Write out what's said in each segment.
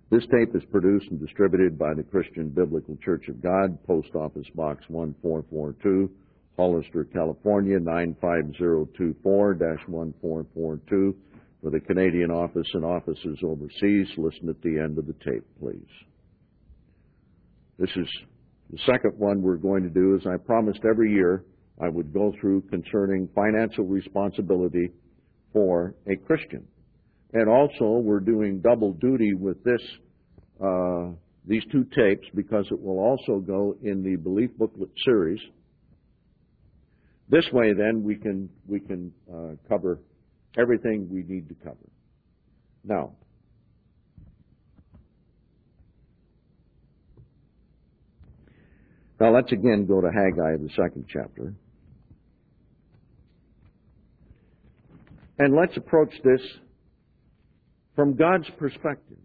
This tape is produced and distributed by the Christian Biblical Church of God, Post Office Box 1442, Hollister, California, 95024-1442. For the Canadian office and offices overseas, listen at the end of the tape, please. This is the second one we're going to do. As I promised every year, I would go through concerning financial responsibility for a Christian. And also, we're doing double duty with these two tapes because it will also go in the Belief Booklet series. This way, then, we can cover everything we need to cover. Now, let's again go to Haggai, the second chapter. And let's approach this from God's perspective.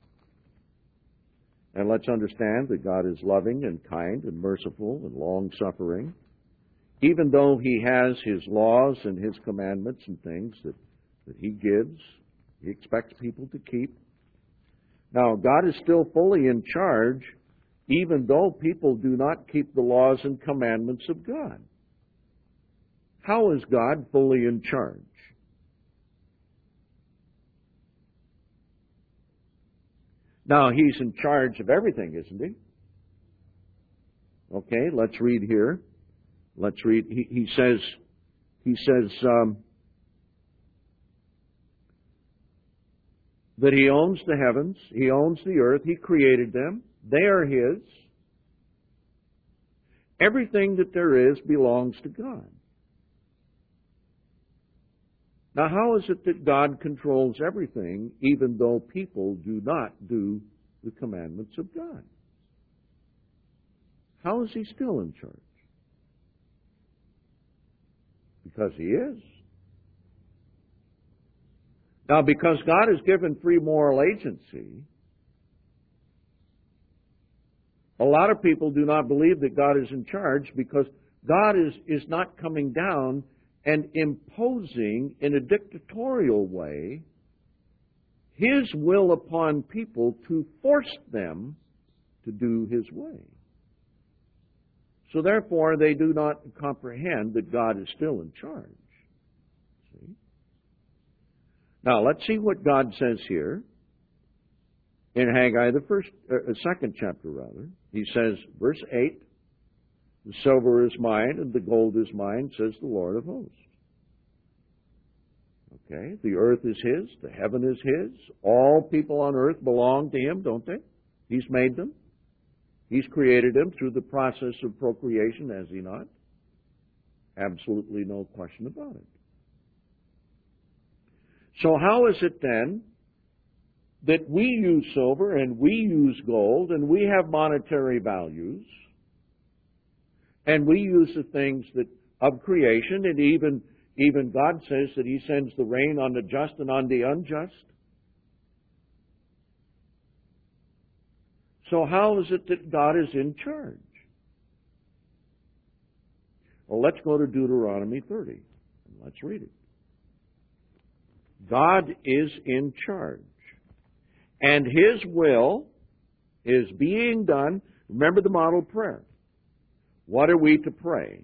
And let's understand that God is loving and kind and merciful and long-suffering, even though He has His laws and His commandments and things that He gives, He expects people to keep. Now, God is still fully in charge, even though people do not keep the laws and commandments of God. How is God fully in charge? Now, He's in charge of everything, isn't He? Okay, let's read here. Let's read. He says, that He owns the heavens, He owns the earth, He created them, they are His. Everything that there is belongs to God. Now, how is it that God controls everything, even though people do not do the commandments of God? How is He still in charge? Because He is. Now, because God has given free moral agency, a lot of people do not believe that God is in charge because God is not coming down and imposing in a dictatorial way His will upon people to force them to do His way. So therefore, they do not comprehend that God is still in charge. See? Now, let's see what God says here in Haggai, second chapter rather. He says, verse 8, "The silver is mine and the gold is mine, says the Lord of hosts." Okay, the earth is His, the heaven is His. All people on earth belong to Him, don't they? He's made them. He's created them through the process of procreation, has He not? Absolutely no question about it. So how is it then that we use silver and we use gold and we have monetary values and we use the things that of creation, and even God says that He sends the rain on the just and on the unjust? So how is it that God is in charge? Well, let's go to Deuteronomy 30 and let's read it. God is in charge, and His will is being done. Remember the model prayer. What are we to pray?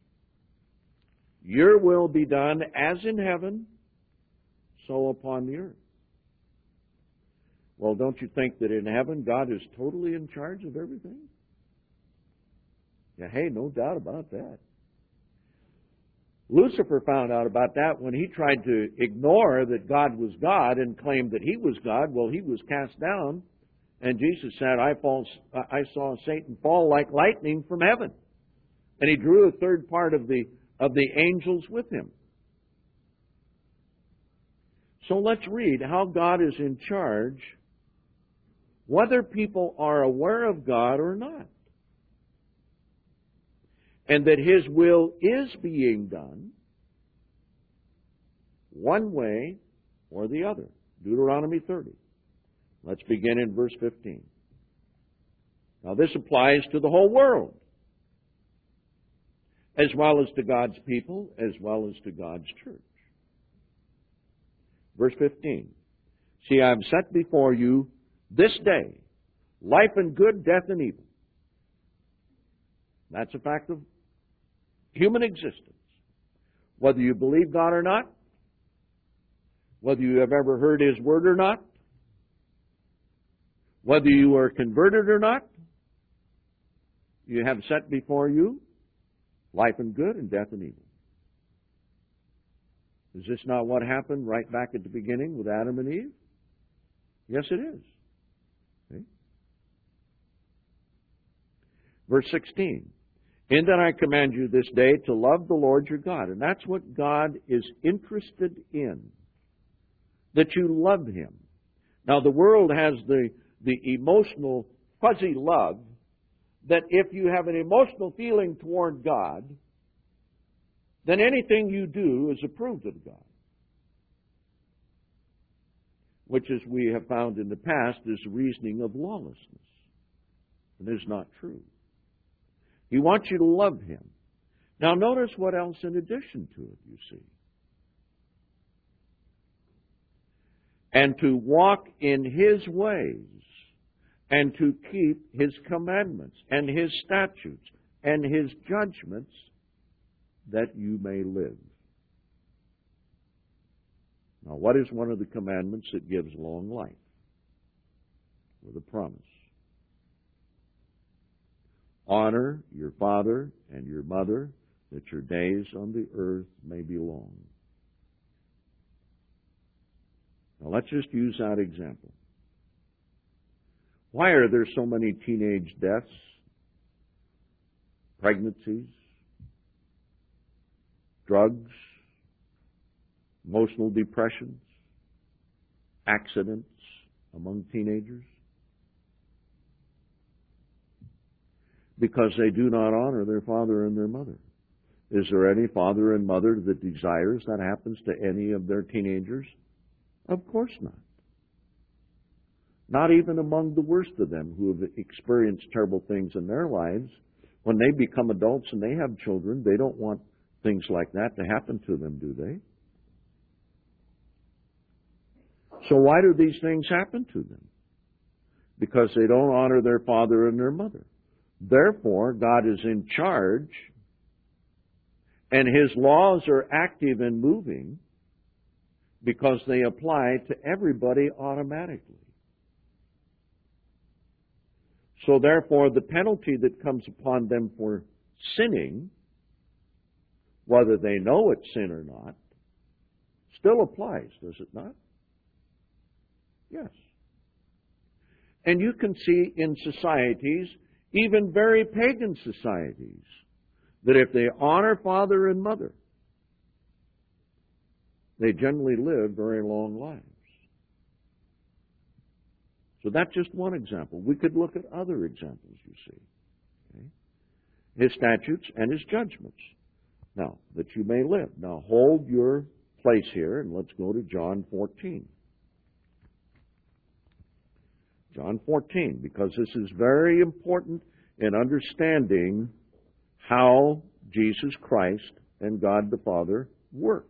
Your will be done as in heaven, so upon the earth. Well, don't you think that in heaven God is totally in charge of everything? Yeah, hey, no doubt about that. Lucifer found out about that when he tried to ignore that God was God and claimed that He was God. Well, he was cast down, and Jesus said, I saw Satan fall like lightning from heaven. And He drew a third part of the angels with Him. So let's read how God is in charge, whether people are aware of God or not. And that His will is being done one way or the other. Deuteronomy 30. Let's begin in verse 15. Now this applies to the whole world, as well as to God's people, as well as to God's church. Verse 15. See, I have set before you this day life and good, death and evil. That's a fact of human existence. Whether you believe God or not, whether you have ever heard His word or not, whether you are converted or not, you have set before you life and good and death and evil. Is this not what happened right back at the beginning with Adam and Eve? Yes, it is. Okay. Verse 16. In that I command you this day to love the Lord your God. And that's what God is interested in. That you love Him. Now the world has the emotional, fuzzy love that if you have an emotional feeling toward God, then anything you do is approved of God. Which, as we have found in the past, is reasoning of lawlessness. And is not true. He wants you to love Him. Now notice what else in addition to it, you see. And to walk in His ways, and to keep His commandments, and His statutes, and His judgments, that you may live. Now, what is one of the commandments that gives long life? With a promise. Honor your father and your mother, that your days on the earth may be long. Now, let's just use that example. Why are there so many teenage deaths, pregnancies, drugs, emotional depressions, accidents among teenagers? Because they do not honor their father and their mother. Is there any father and mother that desires that happens to any of their teenagers? Of course not. Not even among the worst of them who have experienced terrible things in their lives. When they become adults and they have children, they don't want things like that to happen to them, do they? So why do these things happen to them? Because they don't honor their father and their mother. Therefore, God is in charge, and His laws are active and moving because they apply to everybody automatically. So therefore, the penalty that comes upon them for sinning, whether they know it's sin or not, still applies, does it not? Yes. And you can see in societies, even very pagan societies, that if they honor father and mother, they generally live very long lives. So that's just one example. We could look at other examples, you see. Okay? His statutes and His judgments. Now, that you may live. Now, hold your place here, and let's go to John 14. John 14, because this is very important in understanding how Jesus Christ and God the Father work.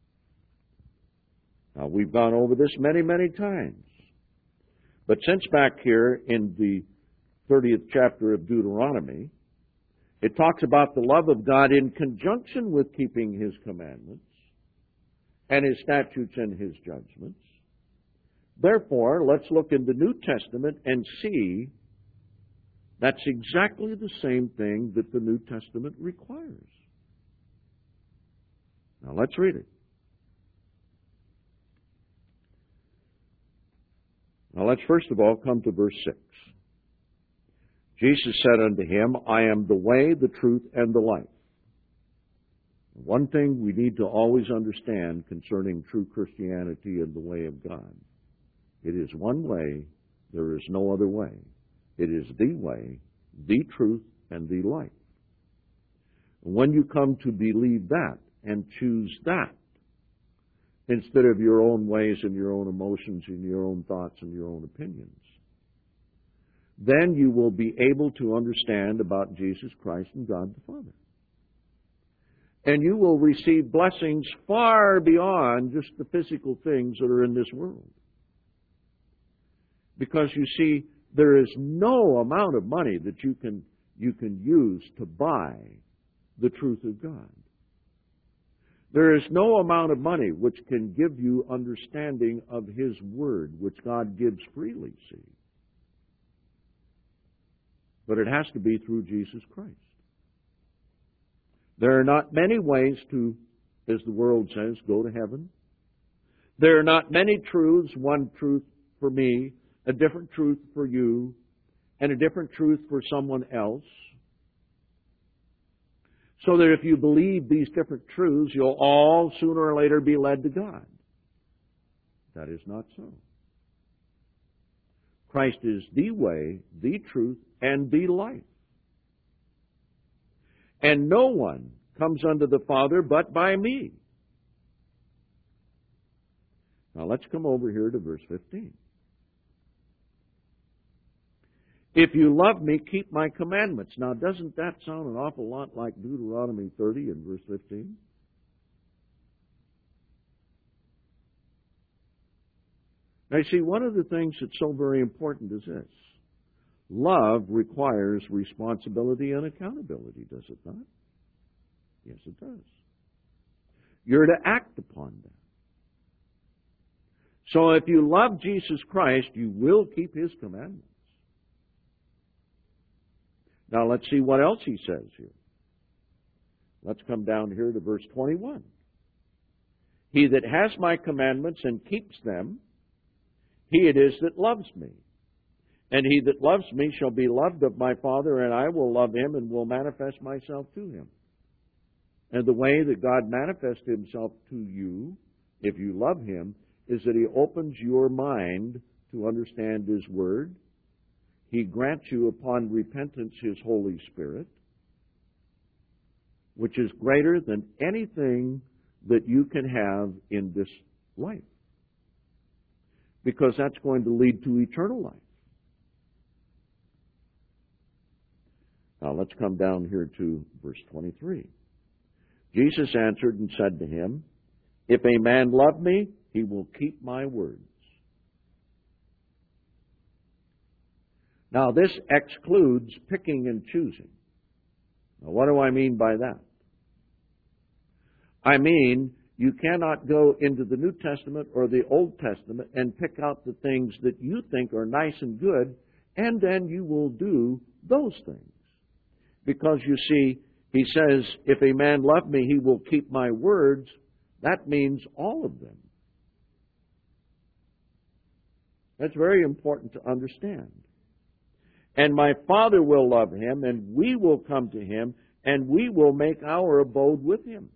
Now, we've gone over this many, many times. But since back here in the 30th chapter of Deuteronomy, it talks about the love of God in conjunction with keeping His commandments and His statutes and His judgments. Therefore, let's look in the New Testament and see that's exactly the same thing that the New Testament requires. Now, let's read it. Now, let's first of all come to verse 6. Jesus said unto him, I am the way, the truth, and the life. One thing we need to always understand concerning true Christianity and the way of God. It is one way, there is no other way. It is the way, the truth, and the life. When you come to believe that and choose that, instead of your own ways and your own emotions and your own thoughts and your own opinions, then you will be able to understand about Jesus Christ and God the Father. And you will receive blessings far beyond just the physical things that are in this world. Because you see, there is no amount of money that you can use to buy the truth of God. There is no amount of money which can give you understanding of His Word, which God gives freely, see. But it has to be through Jesus Christ. There are not many ways to, as the world says, go to heaven. There are not many truths, one truth for me, a different truth for you, and a different truth for someone else. So that if you believe these different truths, you'll all sooner or later be led to God. That is not so. Christ is the way, the truth, and the life. And no one comes unto the Father but by me. Now let's come over here to verse 15. If you love me, keep my commandments. Now, doesn't that sound an awful lot like Deuteronomy 30 and verse 15? Now, you see, one of the things that's so very important is this. Love requires responsibility and accountability, does it not? Yes, it does. You're to act upon that. So if you love Jesus Christ, you will keep His commandments. Now let's see what else He says here. Let's come down here to verse 21. He that has my commandments and keeps them, he it is that loves me. And he that loves me shall be loved of my Father, and I will love him and will manifest myself to him. And the way that God manifests Himself to you, if you love Him, is that He opens your mind to understand His Word. He grants you upon repentance His Holy Spirit, which is greater than anything that you can have in this life. Because that's going to lead to eternal life. Now let's come down here to verse 23. Jesus answered and said to him, If a man love me, he will keep my words. Now, this excludes picking and choosing. Now, what do I mean by that? I mean, you cannot go into the New Testament or the Old Testament and pick out the things that you think are nice and good, and then you will do those things. Because, you see, He says, if a man love me, he will keep my words. That means all of them. That's very important to understand. And my Father will love him, and we will come to him, and we will make our abode with him.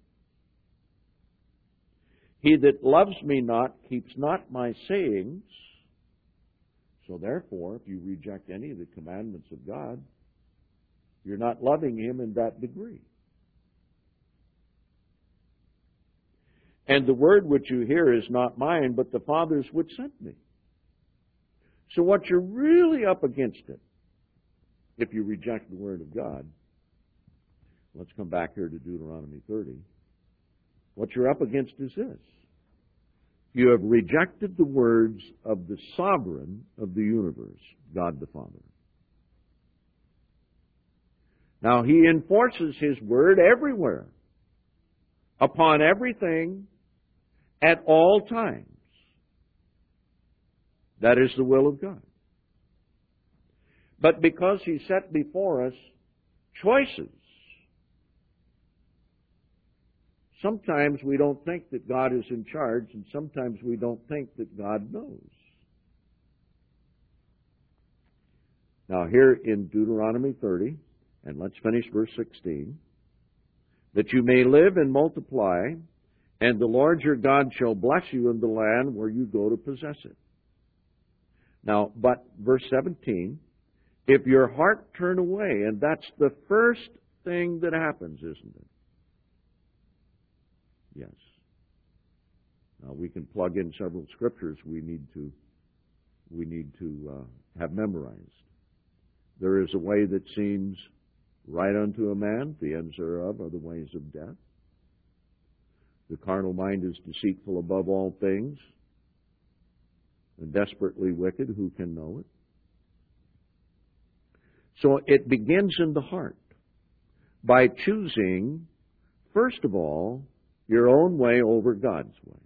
He that loves me not keeps not my sayings. So therefore, if you reject any of the commandments of God, you're not loving him in that degree. And the word which you hear is not mine, but the Father's which sent me. So what you're really up against it, if you reject the Word of God, let's come back here to Deuteronomy 30. What you're up against is this. You have rejected the words of the sovereign of the universe, God the Father. Now, He enforces His Word everywhere, upon everything, at all times. That is the will of God. But because He set before us choices, sometimes we don't think that God is in charge, and sometimes we don't think that God knows. Now here in Deuteronomy 30, and let's finish verse 16, that you may live and multiply, and the Lord your God shall bless you in the land where you go to possess it. Now, but verse 17, if your heart turn away, and that's the first thing that happens, isn't it? Yes. Now we can plug in several scriptures we need to have memorized. There is a way that seems right unto a man, the ends thereof are the ways of death. The carnal mind is deceitful above all things. And desperately wicked, who can know it? So it begins in the heart by choosing, first of all, your own way over God's way.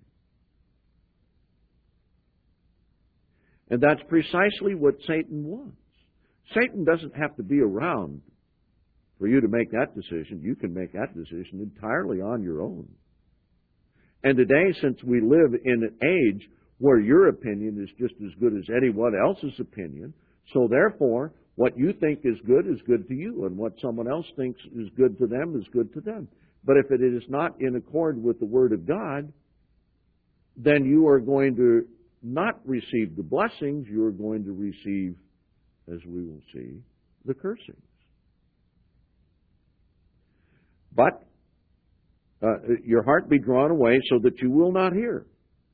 And that's precisely what Satan wants. Satan doesn't have to be around for you to make that decision. You can make that decision entirely on your own. And today, since we live in an age where your opinion is just as good as anyone else's opinion, so therefore, what you think is good to you, and what someone else thinks is good to them is good to them. But if it is not in accord with the Word of God, then you are going to not receive the blessings, you are going to receive, as we will see, the cursings. But your heart be drawn away so that you will not hear.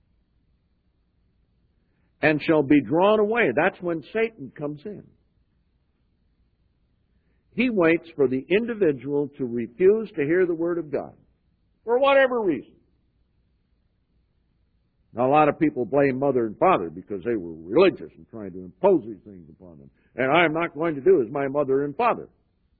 And shall be drawn away. That's when Satan comes in. He waits for the individual to refuse to hear the Word of God, for whatever reason. Now, a lot of people blame mother and father because they were religious and trying to impose these things upon them. And I'm not going to do as my mother and father.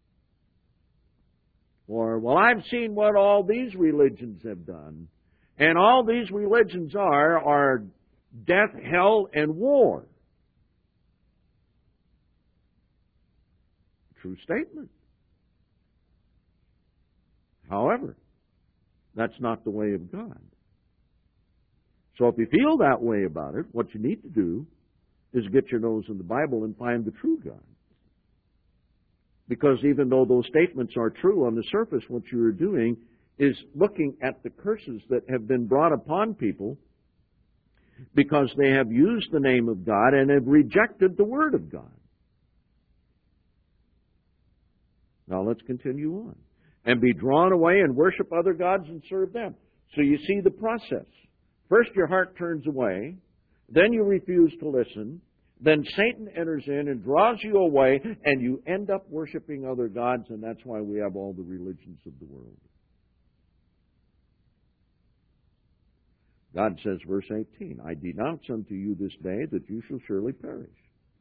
Or, well, I've seen what all these religions have done, and all these religions are death, hell, and war. True statement. However, that's not the way of God. So if you feel that way about it, what you need to do is get your nose in the Bible and find the true God. Because even though those statements are true on the surface, what you are doing is looking at the curses that have been brought upon people because they have used the name of God and have rejected the Word of God. Now let's continue on. And be drawn away and worship other gods and serve them. So you see the process. First your heart turns away, then you refuse to listen, then Satan enters in and draws you away, and you end up worshiping other gods, and that's why we have all the religions of the world. God says, verse 18, I denounce unto you this day that you shall surely perish.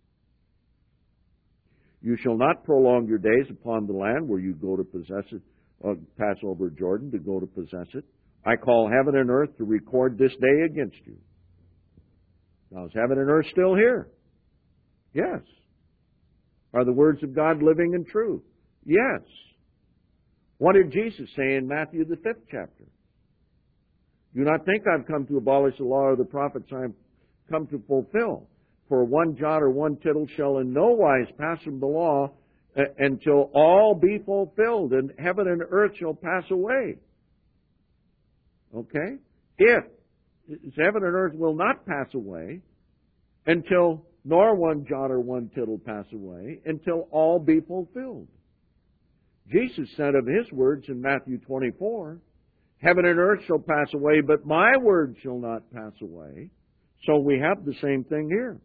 You shall not prolong your days upon the land where you go to possess it, or pass over Jordan to go to possess it. I call heaven and earth to record this day against you. Now, is heaven and earth still here? Yes. Are the words of God living and true? Yes. What did Jesus say in Matthew the 5th chapter? Do not think I've come to abolish the law or the prophets. I have come to fulfill. For one jot or one tittle shall in no wise pass from the law until all be fulfilled, and heaven and earth shall pass away. Okay? If heaven and earth will not pass away until nor one jot or one tittle pass away until all be fulfilled. Jesus said of His words in Matthew 24, heaven and earth shall pass away, but my word shall not pass away. So we have the same thing here.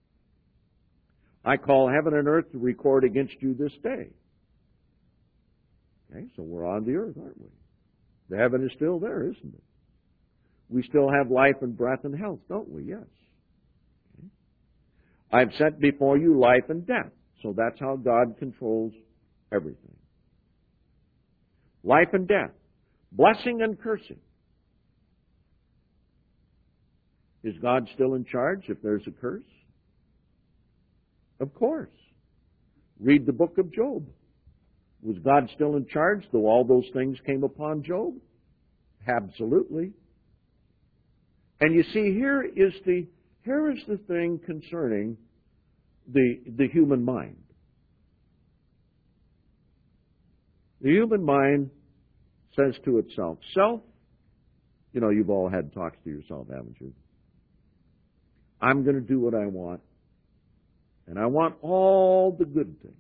I call heaven and earth to record against you this day. Okay, so we're on the earth, aren't we? The heaven is still there, isn't it? We still have life and breath and health, don't we? Yes. Okay. I've set before you life and death. So that's how God controls everything. Life and death. Blessing and cursing. Is God still in charge if there's a curse? Of course. Read the book of Job. Was God still in charge though all those things came upon Job? Absolutely. And you see, here is the thing concerning the human mind. The human mind says to itself, self, you've all had talks to yourself, haven't you? I'm going to do what I want, and I want all the good things.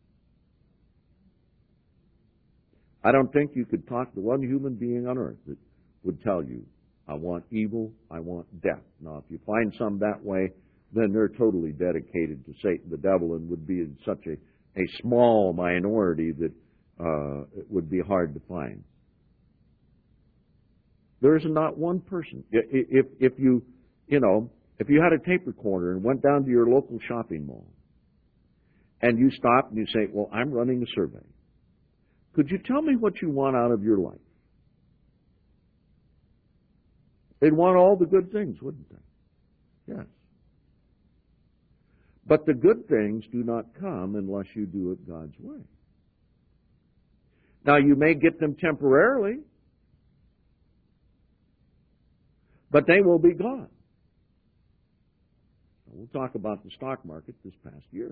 I don't think you could talk to one human being on earth that would tell you, I want evil, I want death. Now, if you find some that way, then they're totally dedicated to Satan, the devil, and would be in such a small minority that it would be hard to find. There is not one person. If you If you had a tape recorder and went down to your local shopping mall, and you stop and you say, well, I'm running a survey. Could you tell me what you want out of your life? They'd want all the good things, wouldn't they? Yes. But the good things do not come unless you do it God's way. Now, you may get them temporarily, but they will be gone. We'll talk about the stock market this past year.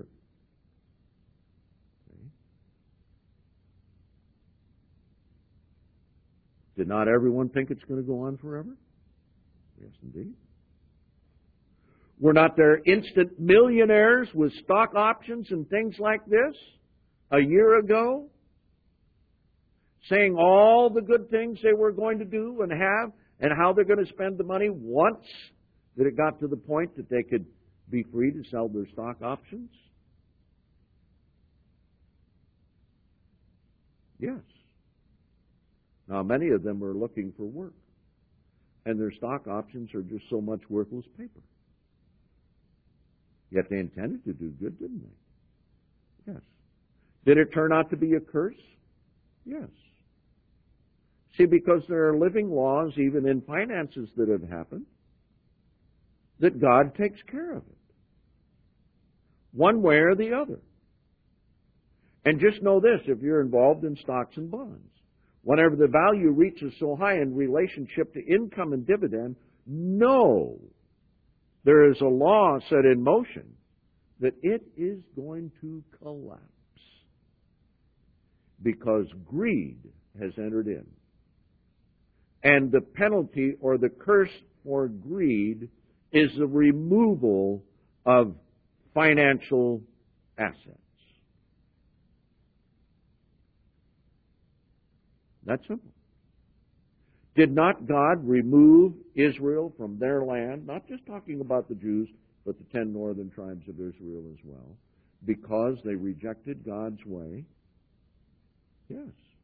Did not everyone think it's going to go on forever? Yes, indeed. Were not there instant millionaires with stock options and things like this a year ago, saying all the good things they were going to do and have and how they're going to spend the money once that it got to the point that they could be free to sell their stock options? Yes. Now, many of them are looking for work, and their stock options are just so much worthless paper. Yet they intended to do good, didn't they? Yes. Did it turn out to be a curse? Yes. See, because there are living laws, even in finances, that have happened, that God takes care of it, one way or the other. And just know this, if you're involved in stocks and bonds, whenever the value reaches so high in relationship to income and dividend, know there is a law set in motion that it is going to collapse because greed has entered in. And the penalty or the curse for greed is the removal of financial assets. That's simple. Did not God remove Israel from their land, not just talking about the Jews, but the 10 northern tribes of Israel as well, because they rejected God's way? Yes.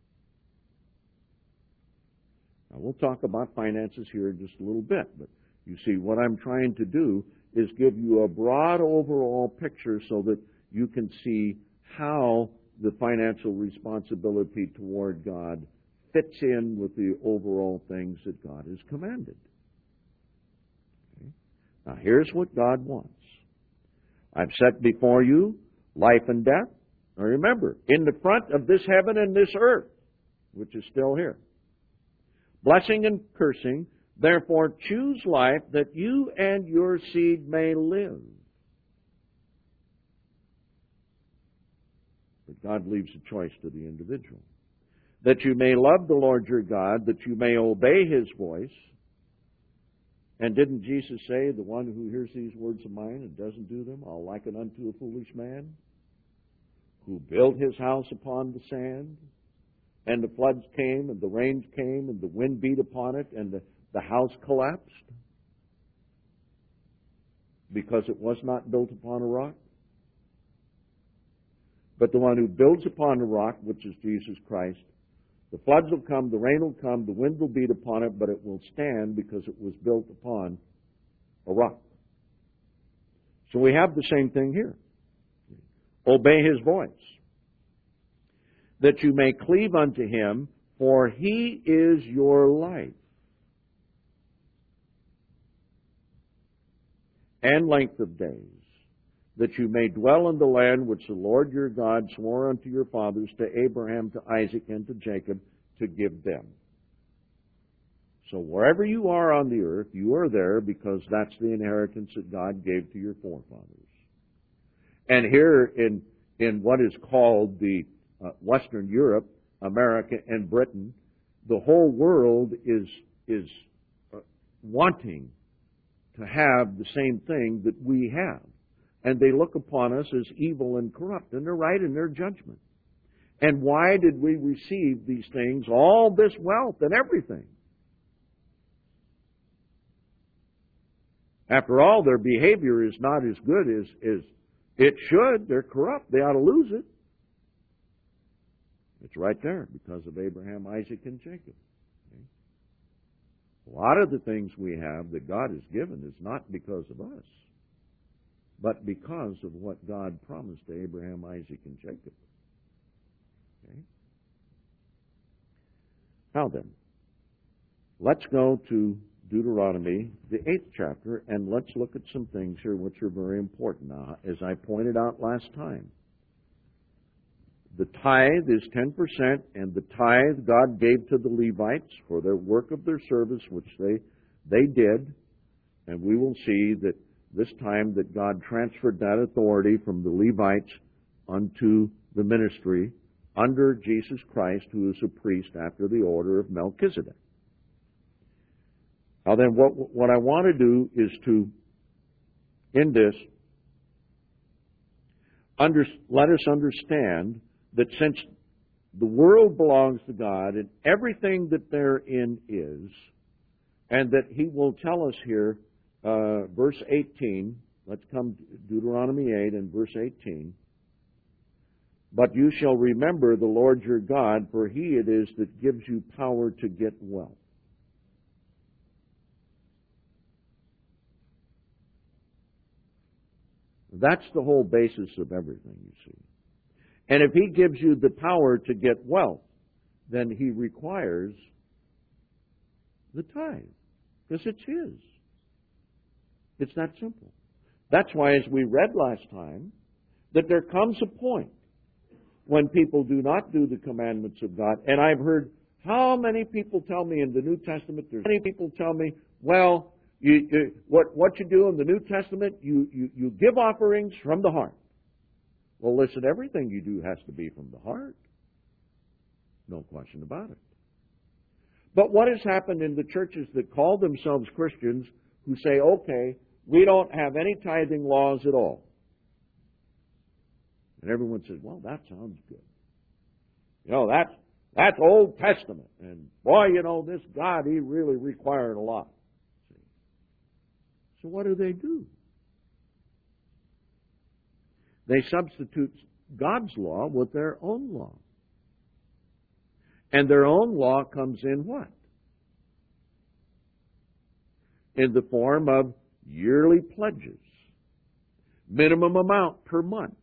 Now, we'll talk about finances here in just a little bit, but you see, what I'm trying to do is give you a broad overall picture so that you can see how the financial responsibility toward God fits in with the overall things that God has commanded. Okay. Now, here's what God wants. I've set before you life and death. Now, remember, in the front of this heaven and this earth, which is still here, blessing and cursing, therefore choose life that you and your seed may live. But God leaves a choice to the individual. That you may love the Lord your God, that you may obey His voice. And didn't Jesus say, the one who hears these words of mine and doesn't do them, I'll liken unto a foolish man who built his house upon the sand, and the floods came, and the rains came, and the wind beat upon it, and the house collapsed because it was not built upon a rock? But the one who builds upon the rock, which is Jesus Christ, the floods will come, the rain will come, the wind will beat upon it, but it will stand because it was built upon a rock. So we have the same thing here. Obey His voice, that you may cleave unto Him, for He is your life and length of days, that you may dwell in the land which the Lord your God swore unto your fathers, to Abraham, to Isaac, and to Jacob, to give them. So wherever you are on the earth, you are there because that's the inheritance that God gave to your forefathers. And here in what is called the Western Europe, America, and Britain, the whole world is wanting to have the same thing that we have. And they look upon us as evil and corrupt, and they're right in their judgment. And why did we receive these things, all this wealth and everything? After all, their behavior is not as good as it should. They're corrupt. They ought to lose it. It's right there because of Abraham, Isaac, and Jacob. Okay? A lot of the things we have that God has given is not because of us, but because of what God promised to Abraham, Isaac, and Jacob. Okay? Now then, let's go to Deuteronomy, the 8th chapter, and let's look at some things here which are very important. Now, as I pointed out last time, the tithe is 10%, and the tithe God gave to the Levites for their work of their service, which they did. And we will see that this time that God transferred that authority from the Levites unto the ministry under Jesus Christ, who is a priest after the order of Melchizedek. Now then, what I want to do is to, in this, let us understand that since the world belongs to God and everything that therein is, and that He will tell us here, verse 18, let's come to Deuteronomy 8 and verse 18, but you shall remember the Lord your God, for He it is that gives you power to get wealth. That's the whole basis of everything, you see. And if He gives you the power to get wealth, then He requires the tithe, because it's His. It's that simple. That's why, as we read last time, that there comes a point when people do not do the commandments of God. And I've heard how many people tell me in the New Testament, there's many people tell me, well, what you do in the New Testament, you give offerings from the heart. Well, listen, everything you do has to be from the heart. No question about it. But what has happened in the churches that call themselves Christians who say, okay, we don't have any tithing laws at all. And everyone says, well, that sounds good. You know, that's Old Testament. And boy, you know, this God, He really required a lot. So what do? They substitute God's law with their own law. And their own law comes in what? In the form of yearly pledges, minimum amount per month.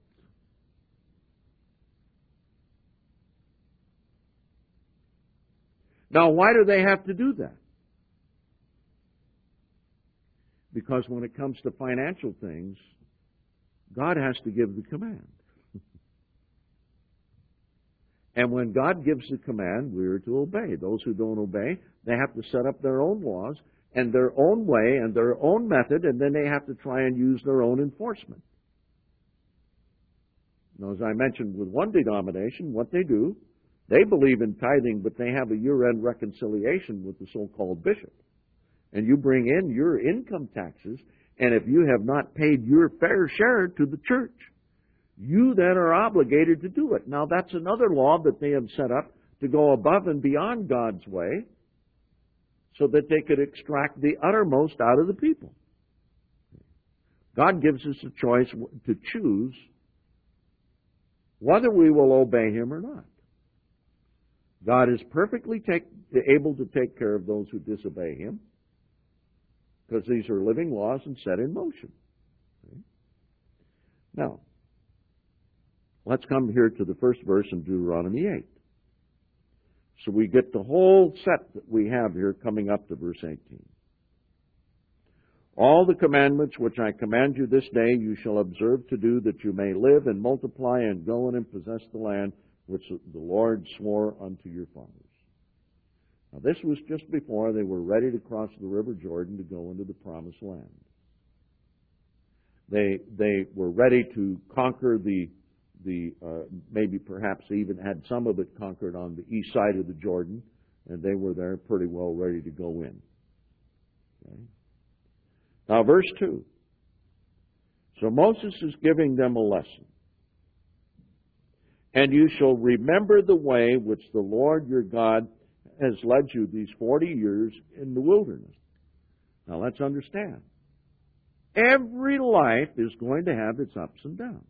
Now, why do they have to do that? Because when it comes to financial things, God has to give the command. And when God gives the command, we are to obey. Those who don't obey, they have to set up their own laws and their own way and their own method, and then they have to try and use their own enforcement. Now, as I mentioned with one denomination, what they do, they believe in tithing, but they have a year-end reconciliation with the so-called bishop. And you bring in your income taxes, and if you have not paid your fair share to the church, you then are obligated to do it. Now, that's another law that they have set up to go above and beyond God's way so that they could extract the uttermost out of the people. God gives us a choice to choose whether we will obey Him or not. God is perfectly able to take care of those who disobey Him, because these are living laws and set in motion. Now, let's come here to the first verse in Deuteronomy 8. So we get the whole set that we have here coming up to verse 18. All the commandments which I command you this day you shall observe to do, that you may live and multiply and go in and possess the land which the Lord swore unto your fathers. Now, this was just before they were ready to cross the river Jordan to go into the promised land. They were ready to conquer maybe perhaps even had some of it conquered on the east side of the Jordan, and they were there pretty well ready to go in. Okay? Now, verse 2. So Moses is giving them a lesson. And you shall remember the way which the Lord your God has led you these 40 years in the wilderness. Now, let's understand. Every life is going to have its ups and downs.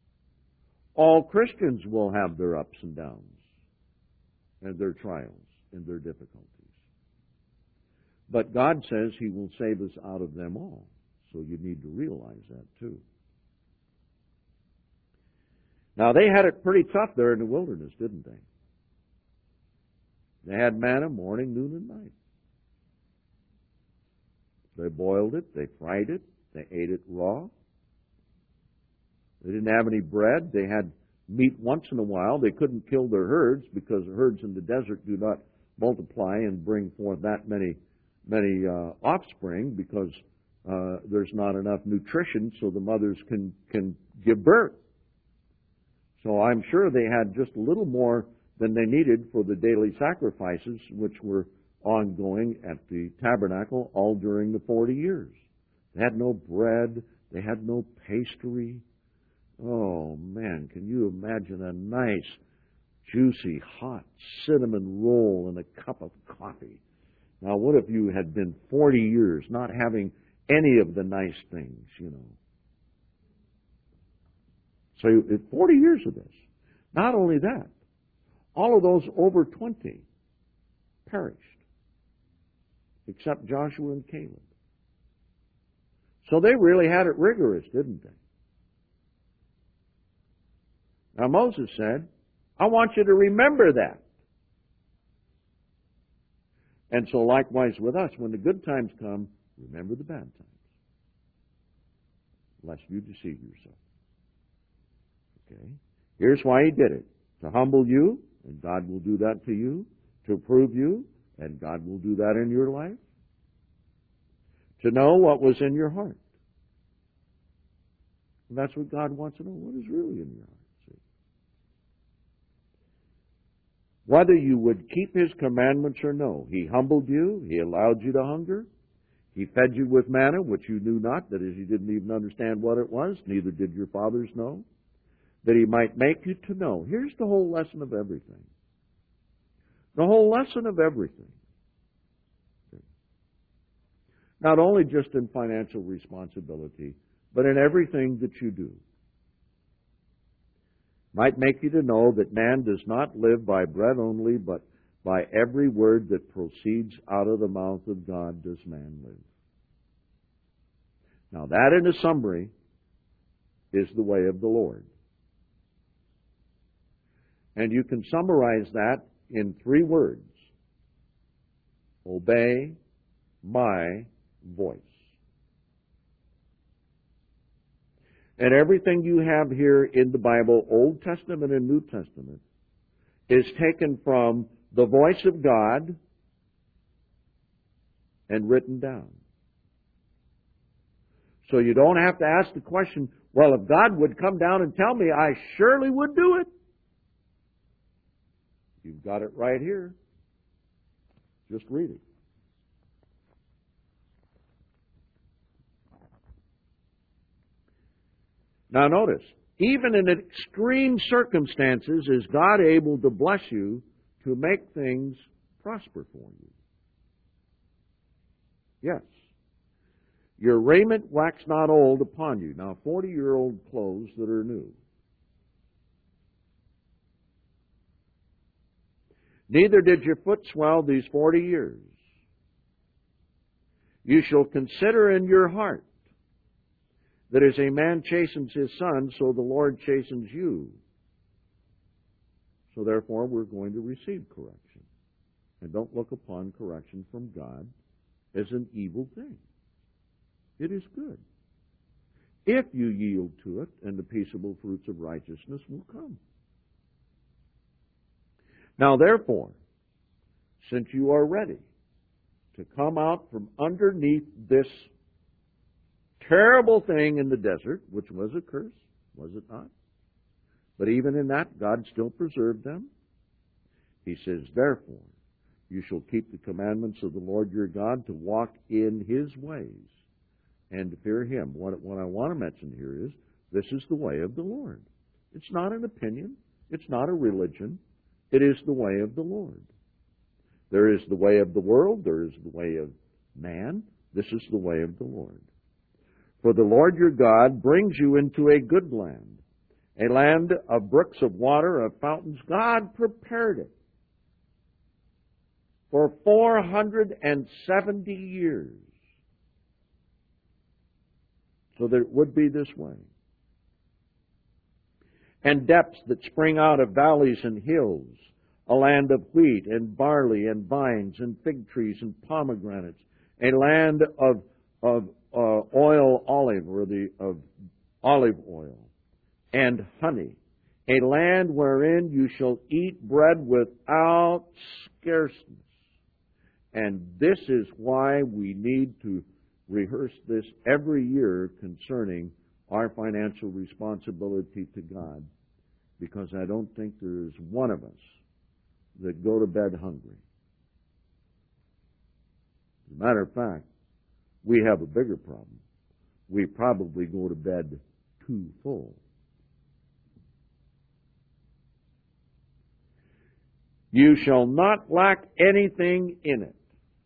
All Christians will have their ups and downs and their trials. in their difficulties. But God says He will save us out of them all. So you need to realize that too. Now they had it pretty tough there in the wilderness, didn't they? They had manna morning, noon, and night. They boiled it, they fried it, they ate it raw. They didn't have any bread. They had meat once in a while. They couldn't kill their herds because the herds in the desert do not multiply and bring forth that many offspring because there's not enough nutrition so the mothers can give birth. So I'm sure they had just a little more than they needed for the daily sacrifices, which were ongoing at the tabernacle all during the 40 years. They had no bread. They had no pastry. Oh, man, can you imagine a nice, juicy, hot cinnamon roll and a cup of coffee? Now, what if you had been 40 years not having any of the nice things, you know? So 40 years of this. Not only that, all of those over 20 perished, except Joshua and Caleb. So they really had it rigorous, didn't they? Now Moses said, I want you to remember that. And so likewise with us, when the good times come, remember the bad times, lest you deceive yourself. Okay? Here's why He did it. To humble you, and God will do that to you. To prove you, and God will do that in your life. To know what was in your heart. And that's what God wants to know. What is really in your heart? See? Whether you would keep His commandments or no. He humbled you. He allowed you to hunger. He fed you with manna, which you knew not. That is, you didn't even understand what it was. Neither did your fathers know. That He might make you to know. Here's the whole lesson of everything. The whole lesson of everything. Not only just in financial responsibility, but in everything that you do. Might make you to know that man does not live by bread only, but by every word that proceeds out of the mouth of God does man live. Now that, in a summary, is the way of the Lord. And you can summarize that in 3 words. Obey my voice. And everything you have here in the Bible, Old Testament and New Testament, is taken from the voice of God and written down. So you don't have to ask the question, well, if God would come down and tell me, I surely would do it. You've got it right here. Just read it. Now notice, even in extreme circumstances, is God able to bless you to make things prosper for you? Yes. Your raiment wax not old upon you. Now, 40-year-old clothes that are new. Neither did your foot swell these 40 years. You shall consider in your heart that as a man chastens his son, so the Lord chastens you. So therefore, we're going to receive correction. And don't look upon correction from God as an evil thing. It is good. If you yield to it, and the peaceable fruits of righteousness will come. Now therefore, since you are ready to come out from underneath this terrible thing in the desert, which was a curse, was it not? But even in that, God still preserved them. He says, therefore, you shall keep the commandments of the Lord your God to walk in His ways and to fear Him. What I want to mention here is, this is the way of the Lord. It's not an opinion. It's not a religion. It is the way of the Lord. There is the way of the world. There is the way of man. This is the way of the Lord. For the Lord your God brings you into a good land, a land of brooks of water, of fountains. God prepared it. for 470 years. So that it would be this way. And depths that spring out of valleys and hills, a land of wheat and barley and vines and fig trees and pomegranates, a land of olive oil and honey, a land wherein you shall eat bread without scarceness. And this is why we need to rehearse this every year concerning our financial responsibility to God, because I don't think there is one of us that go to bed hungry. As a matter of fact, we have a bigger problem. We probably go to bed too full. You shall not lack anything in it.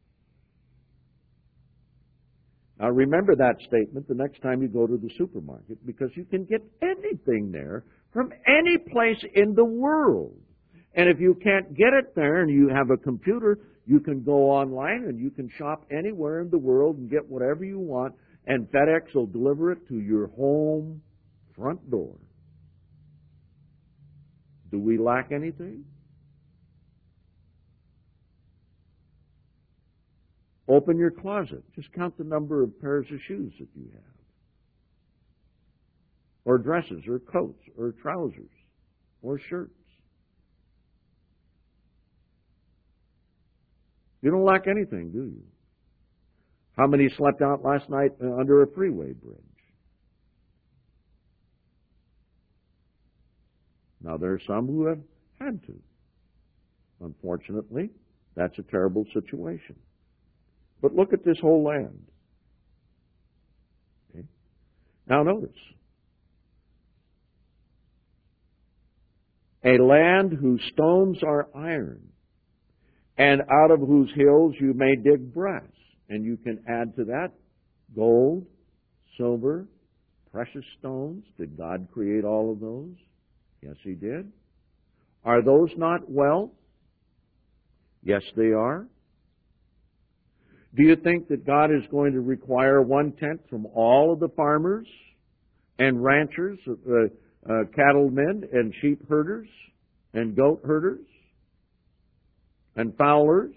Now remember that statement the next time you go to the supermarket, because you can get anything there from any place in the world. And if you can't get it there and you have a computer, you can go online and you can shop anywhere in the world and get whatever you want, and FedEx will deliver it to your home front door. Do we lack anything? Open your closet. Just count the number of pairs of shoes that you have, or dresses, or coats, or trousers, or shirts. You don't lack anything, do you? How many slept out last night under a freeway bridge? Now, there are some who have had to. Unfortunately, that's a terrible situation. But look at this whole land. Okay. Now notice. A land whose stones are iron, and out of whose hills you may dig brass. And you can add to that gold, silver, precious stones. Did God create all of those? Yes, He did. Are those not wealth? Yes, they are. Do you think that God is going to require 1/10 from all of the farmers and ranchers, cattlemen and sheep herders and goat herders and fowlers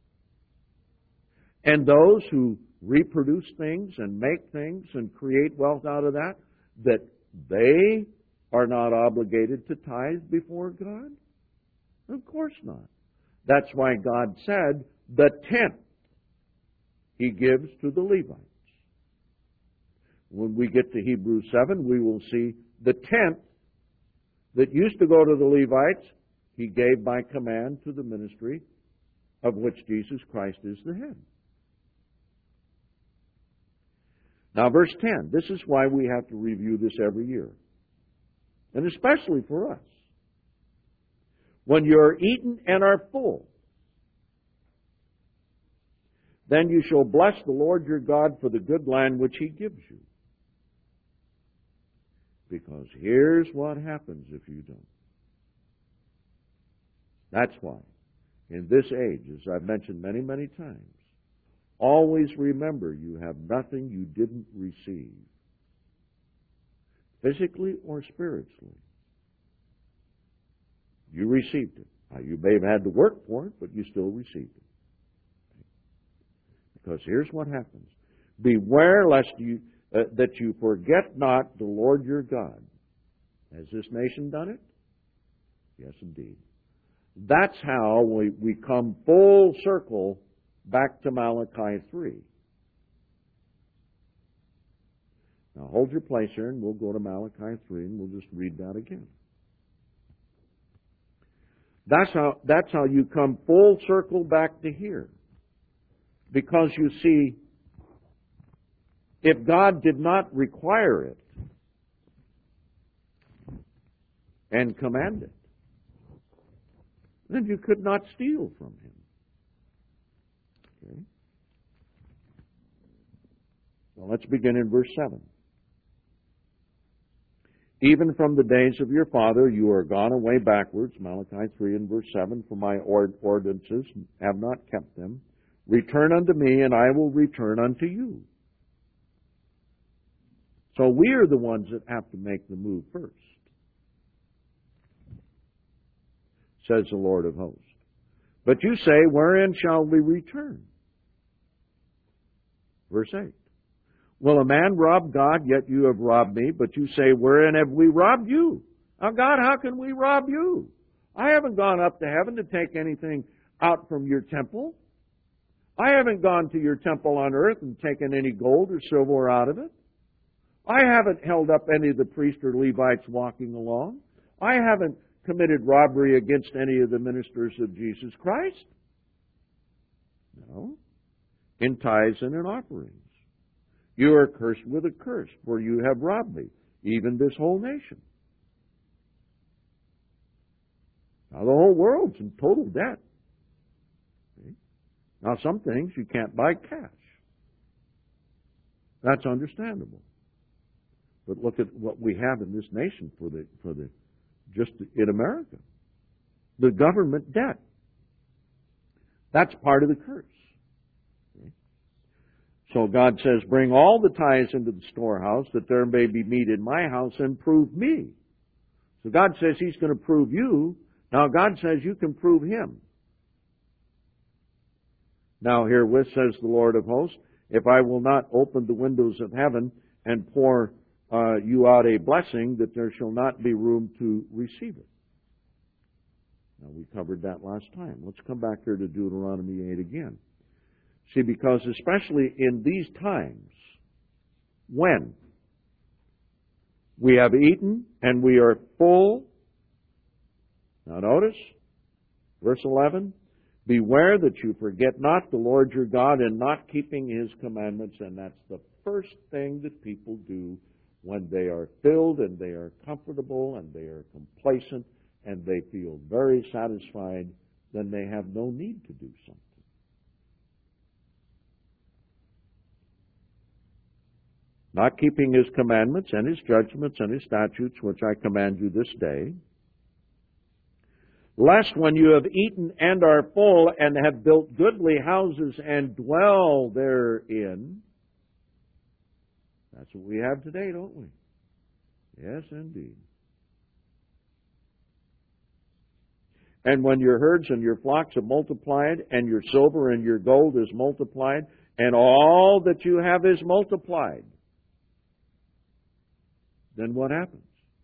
and those who reproduce things and make things and create wealth out of that, that they are not obligated to tithe before God? Of course not. That's why God said the 10th He gives to the Levites. When we get to Hebrews 7, we will see the 10th that used to go to the Levites, He gave by command to the ministry of which Jesus Christ is the head. Now, verse 10, this is why we have to review this every year, and especially for us. When you are eaten and are full, then you shall bless the Lord your God for the good land which He gives you. Because here's what happens if you don't. That's why, in this age, as I've mentioned many, many times, always remember you have nothing you didn't receive, physically or spiritually. You received it. Now, you may have had to work for it, but you still received it. Because here's what happens. Beware lest you that you forget not the Lord your God. Has this nation done it? Yes, indeed. That's how we come full circle back to Malachi 3. Now hold your place here and we'll go to Malachi 3 and we'll just read that again. That's how you come full circle back to here. Because you see, if God did not require it and command it, then you could not steal from Him. Okay? Well, let's begin in verse 7. even from the days of your father, you are gone away backwards, Malachi 3 and verse 7, for my ordinances have not kept them. Return unto me, and I will return unto you. So we are the ones that have to make the move first, says the Lord of hosts. But you say, wherein shall we return? Verse 8. Will a man rob God, yet you have robbed me? But you say, wherein have we robbed you? Now, God, how can we rob you? I haven't gone up to heaven to take anything out from your temple. I haven't gone to your temple on earth and taken any gold or silver out of it. I haven't held up any of the priests or Levites walking along. I haven't committed robbery against any of the ministers of Jesus Christ. No. In tithes and in offerings. You are cursed with a curse, for you have robbed me, even this whole nation. Now, the whole world's in total debt. See? Now, some things you can't buy cash. That's understandable. But look at what we have in this nation just in America. The government debt. That's part of the curse. So God says, bring all the tithes into the storehouse, that there may be meat in my house, and prove me. So God says He's going to prove you. Now God says you can prove Him. Now herewith, says the Lord of hosts, if I will not open the windows of heaven and pour you out a blessing, that there shall not be room to receive it. Now we covered that last time. Let's come back here to Deuteronomy 8 again. See, because especially in these times, when we have eaten and we are full. Now notice, verse 11, beware that you forget not the Lord your God in not keeping His commandments. And that's the first thing that people do when they are filled and they are comfortable and they are complacent and they feel very satisfied, then they have no need to do something. Not keeping His commandments and His judgments and His statutes, which I command you this day, lest when you have eaten and are full and have built goodly houses and dwell therein. That's what we have today, don't we? Yes, indeed. And when your herds and your flocks have multiplied, and your silver and your gold is multiplied, and all that you have is multiplied, then what happens?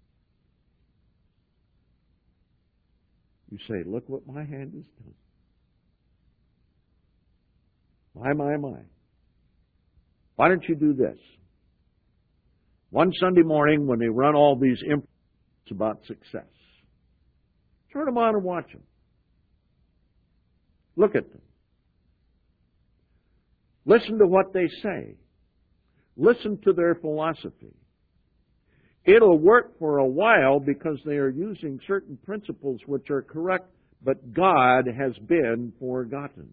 You say, look what my hand has done. My. Why don't you do this? One Sunday morning when they run all these infos about success, turn them on and watch them. Look at them. Listen to what they say. Listen to their philosophy. It'll work for a while because they are using certain principles which are correct, but God has been forgotten.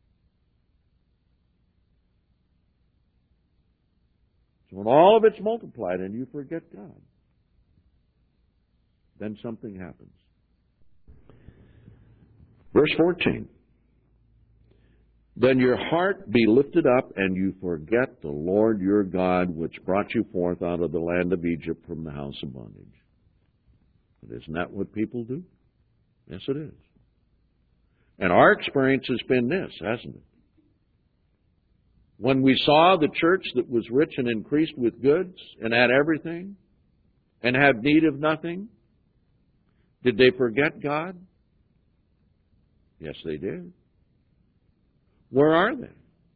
So when all of it's multiplied and you forget God, then something happens. Verse 14. Then your heart be lifted up, and you forget the Lord your God, which brought you forth out of the land of Egypt from the house of bondage. But isn't that what people do? Yes, it is. And our experience has been this, hasn't it? When we saw the church that was rich and increased with goods and had everything and had need of nothing, did they forget God? Yes, they did. Where are they?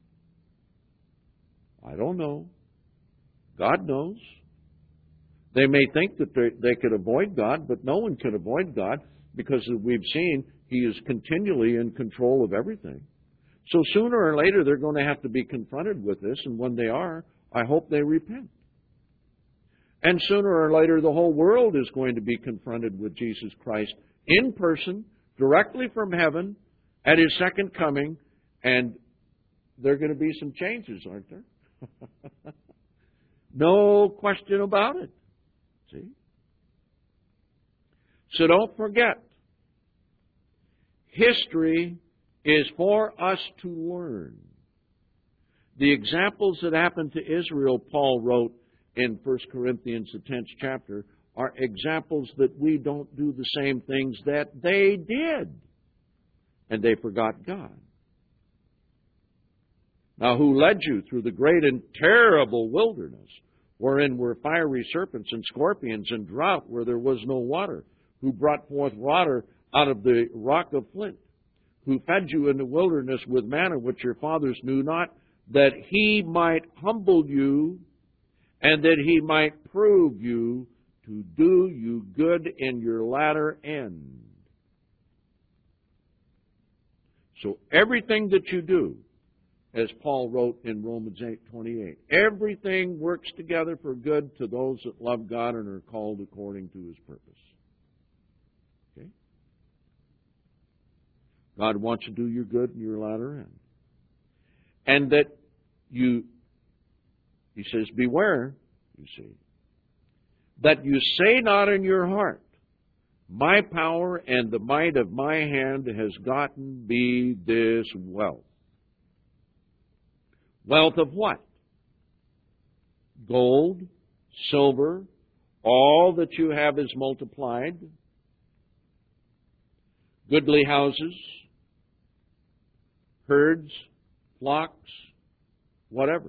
I don't know. God knows. They may think that they could avoid God, but no one can avoid God because, as we've seen, He is continually in control of everything. So sooner or later they're going to have to be confronted with this, and when they are, I hope they repent. And sooner or later the whole world is going to be confronted with Jesus Christ in person, directly from heaven, at His second coming. And there are going to be some changes, aren't there? No question about it. See? So don't forget, history is for us to learn. The examples that happened to Israel, Paul wrote in 1 Corinthians, the 10th chapter, are examples that we don't do the same things that they did. And they forgot God. Now, who led you through the great and terrible wilderness, wherein were fiery serpents and scorpions and drought where there was no water, who brought forth water out of the rock of flint, who fed you in the wilderness with manna which your fathers knew not, that he might humble you and that he might prove you to do you good in your latter end. So everything that you do, as Paul wrote in Romans 8:28, everything works together for good to those that love God and are called according to His purpose. Okay? God wants to do your good in your latter end. And that He says, beware, you see, that you say not in your heart, my power and the might of my hand has gotten me this wealth. Wealth of what? Gold, silver, all that you have is multiplied, goodly houses, herds, flocks, whatever.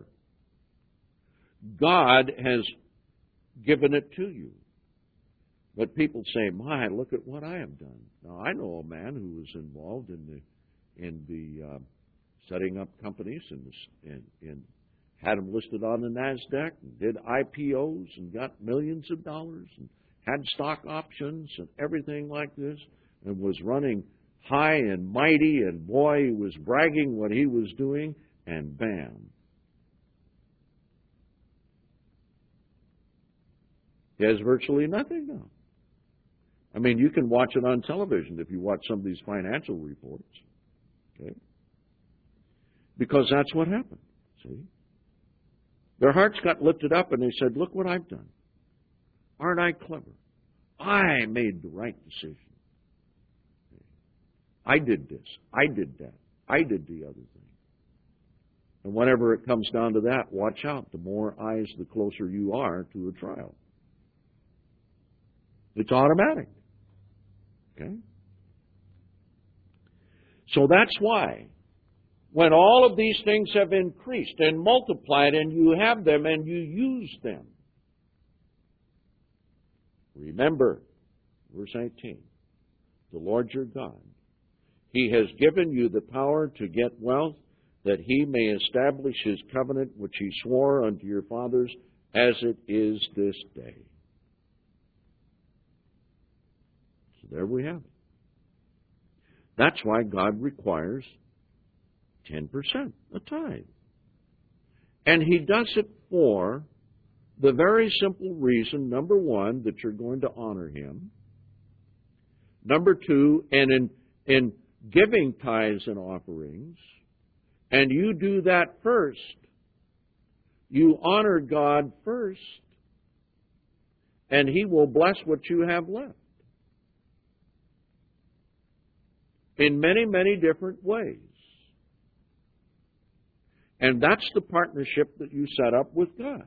God has given it to you. But people say, my, look at what I have done. Now, I know a man who was involved in the setting up companies and had them listed on the NASDAQ and did IPOs and got millions of dollars and had stock options and everything like this and was running high and mighty, and boy, he was bragging what he was doing, and bam. He has virtually nothing now. I mean, you can watch it on television if you watch some of these financial reports. Okay? Because that's what happened. See? Their hearts got lifted up and they said, look what I've done. Aren't I clever? I made the right decision. I did this. I did that. I did the other thing. And whenever it comes down to that, watch out. The more eyes, the closer you are to a trial. It's automatic. Okay? So that's why, when all of these things have increased and multiplied and you have them and you use them, remember, verse 18, the Lord your God, He has given you the power to get wealth, that He may establish His covenant which He swore unto your fathers, as it is this day. So there we have it. That's why God requires 10%, a tithe. And He does it for the very simple reason, number one, that you're going to honor Him. Number two, and in giving tithes and offerings, and you do that first, you honor God first, and He will bless what you have left. In many, many different ways. And that's the partnership that you set up with God.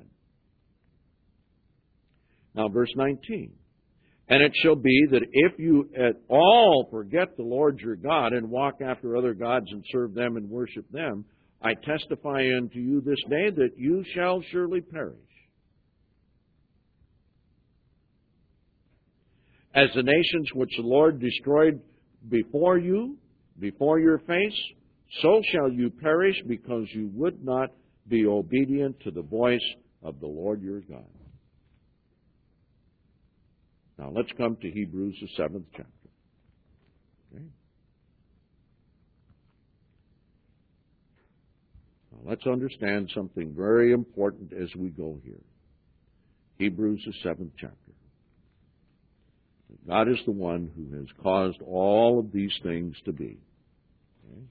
Now, verse 19. And it shall be that if you at all forget the Lord your God and walk after other gods and serve them and worship them, I testify unto you this day that you shall surely perish. As the nations which the Lord destroyed before you, before your face, so shall you perish, because you would not be obedient to the voice of the Lord your God. Now let's come to Hebrews, the 7th chapter. Okay. Now let's understand something very important as we go here. Hebrews, the 7th chapter. God is the one who has caused all of these things to be. Okay.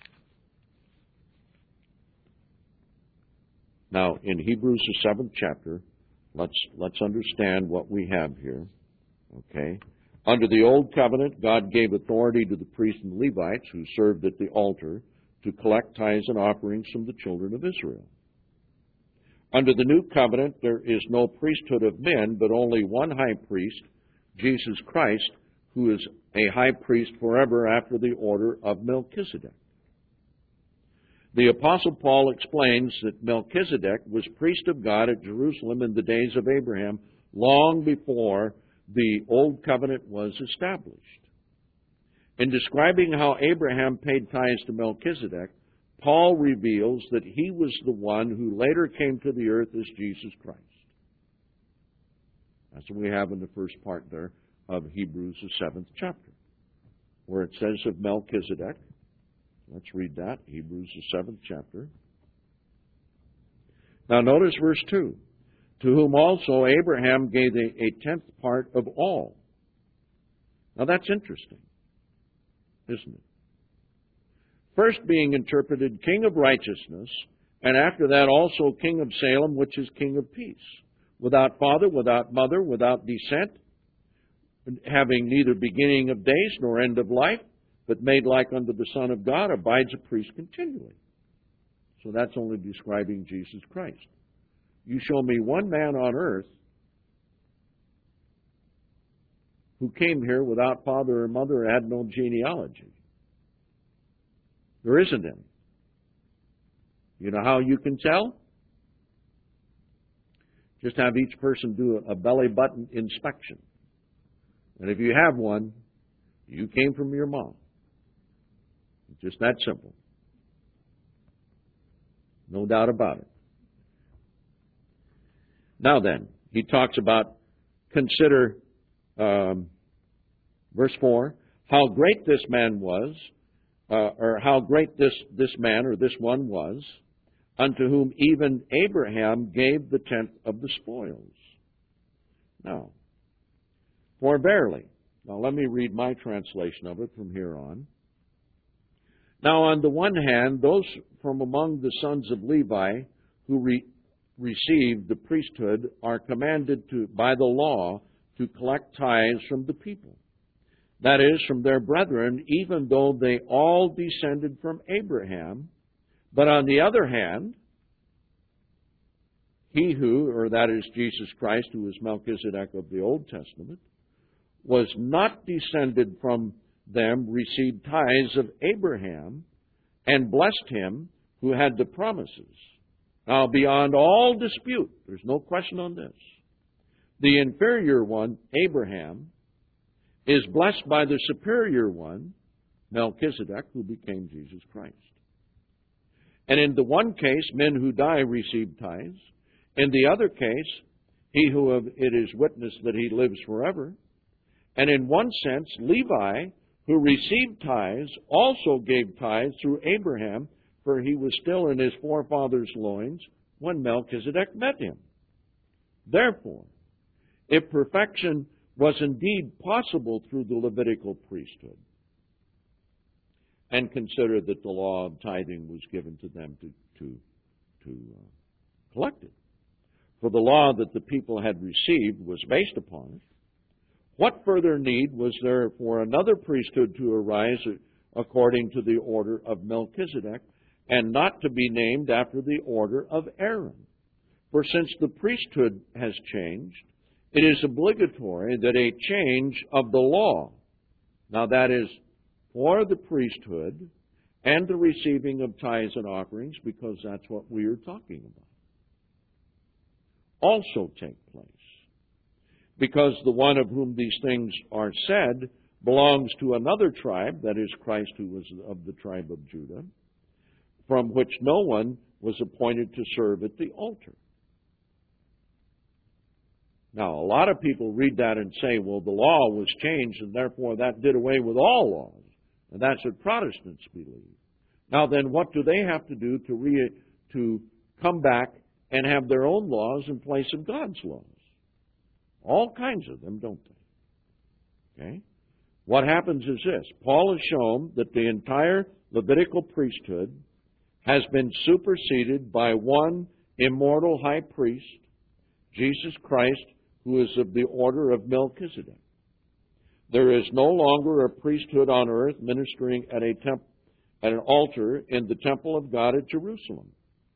Now, in Hebrews, the 7th chapter, let's understand what we have here. Okay. Under the Old Covenant, God gave authority to the priests and Levites who served at the altar to collect tithes and offerings from the children of Israel. Under the New Covenant, there is no priesthood of men, but only one high priest, Jesus Christ, who is a high priest forever after the order of Melchizedek. The Apostle Paul explains that Melchizedek was priest of God at Jerusalem in the days of Abraham, long before the Old Covenant was established. In describing how Abraham paid tithes to Melchizedek, Paul reveals that he was the one who later came to the earth as Jesus Christ. That's what we have in the first part there of Hebrews, the 7th chapter, where it says of Melchizedek. Let's read that, Hebrews, the 7th chapter. Now notice verse 2. To whom also Abraham gave a tenth part of all. Now that's interesting, isn't it? First being interpreted King of Righteousness, and after that also King of Salem, which is King of Peace. Without father, without mother, without descent, having neither beginning of days nor end of life, but made like unto the Son of God, abides a priest continually. So that's only describing Jesus Christ. You show me one man on earth who came here without father or mother, had no genealogy. There isn't any. You know how you can tell? Just have each person do a belly button inspection. And if you have one, you came from your mom. It's just that simple. No doubt about it. Now then, he talks about, consider, verse 4, how great this man was, or how great this man or this one was, unto whom even Abraham gave the tenth of the spoils. Now, for verily, now let me read my translation of it from here on. Now, on the one hand, those from among the sons of Levi who received the priesthood are commanded to, by the law, to collect tithes from the people. That is, from their brethren, even though they all descended from Abraham. But on the other hand, he who, or that is Jesus Christ, who is Melchizedek of the Old Testament, was not descended from them, received tithes of Abraham, and blessed him who had the promises. Now, beyond all dispute, there's no question on this, the inferior one, Abraham, is blessed by the superior one, Melchizedek, who became Jesus Christ. And in the one case, men who die receive tithes. In the other case, he who it is witnessed that he lives forever. And in one sense, Levi, who received tithes, also gave tithes through Abraham, for he was still in his forefather's loins when Melchizedek met him. Therefore, if perfection was indeed possible through the Levitical priesthood, and consider that the law of tithing was given to them to collect it, for the law that the people had received was based upon it, what further need was there for another priesthood to arise according to the order of Melchizedek, and not to be named after the order of Aaron? For since the priesthood has changed, it is obligatory that a change of the law, now that is, for the priesthood and the receiving of tithes and offerings, because that's what we are talking about, also take place. Because the one of whom these things are said belongs to another tribe, that is Christ, who was of the tribe of Judah, from which no one was appointed to serve at the altar. Now, a lot of people read that and say, well, the law was changed, and therefore that did away with all laws. And that's what Protestants believe. Now then, what do they have to do to come back and have their own laws in place of God's laws? All kinds of them, don't they? Okay? What happens is this. Paul has shown that the entire Levitical priesthood has been superseded by one immortal high priest, Jesus Christ, who is of the order of Melchizedek. There is no longer a priesthood on earth ministering at an altar in the temple of God at Jerusalem.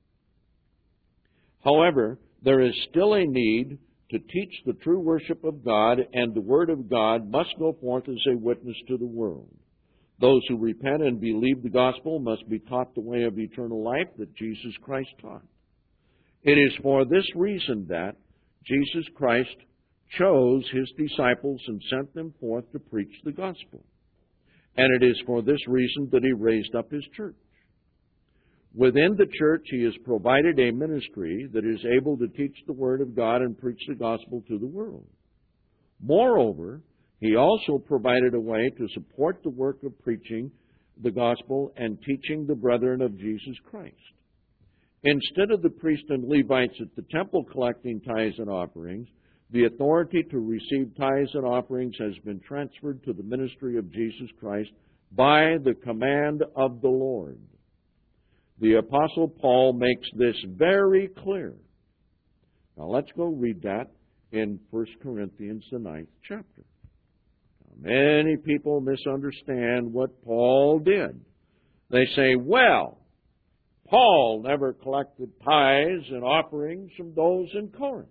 However, there is still a need to teach the true worship of God, and the Word of God must go forth as a witness to the world. Those who repent and believe the gospel must be taught the way of eternal life that Jesus Christ taught. It is for this reason that Jesus Christ chose His disciples and sent them forth to preach the gospel. And it is for this reason that He raised up His church. Within the church, He has provided a ministry that is able to teach the Word of God and preach the gospel to the world. Moreover, He also provided a way to support the work of preaching the gospel and teaching the brethren of Jesus Christ. Instead of the priests and Levites at the temple collecting tithes and offerings, the authority to receive tithes and offerings has been transferred to the ministry of Jesus Christ by the command of the Lord. The Apostle Paul makes this very clear. Now let's go read that in 1 Corinthians, the 9th chapter. Now, many people misunderstand what Paul did. They say, well, Paul never collected tithes and offerings from those in Corinth.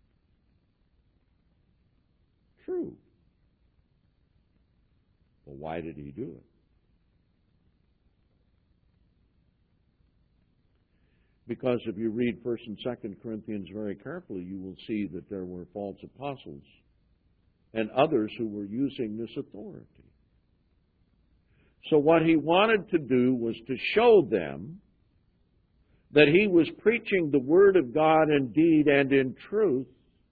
True. Well, why did he do it? Because if you read 1 and 2 Corinthians very carefully, you will see that there were false apostles and others who were using this authority. So what he wanted to do was to show them that he was preaching the Word of God in deed and in truth,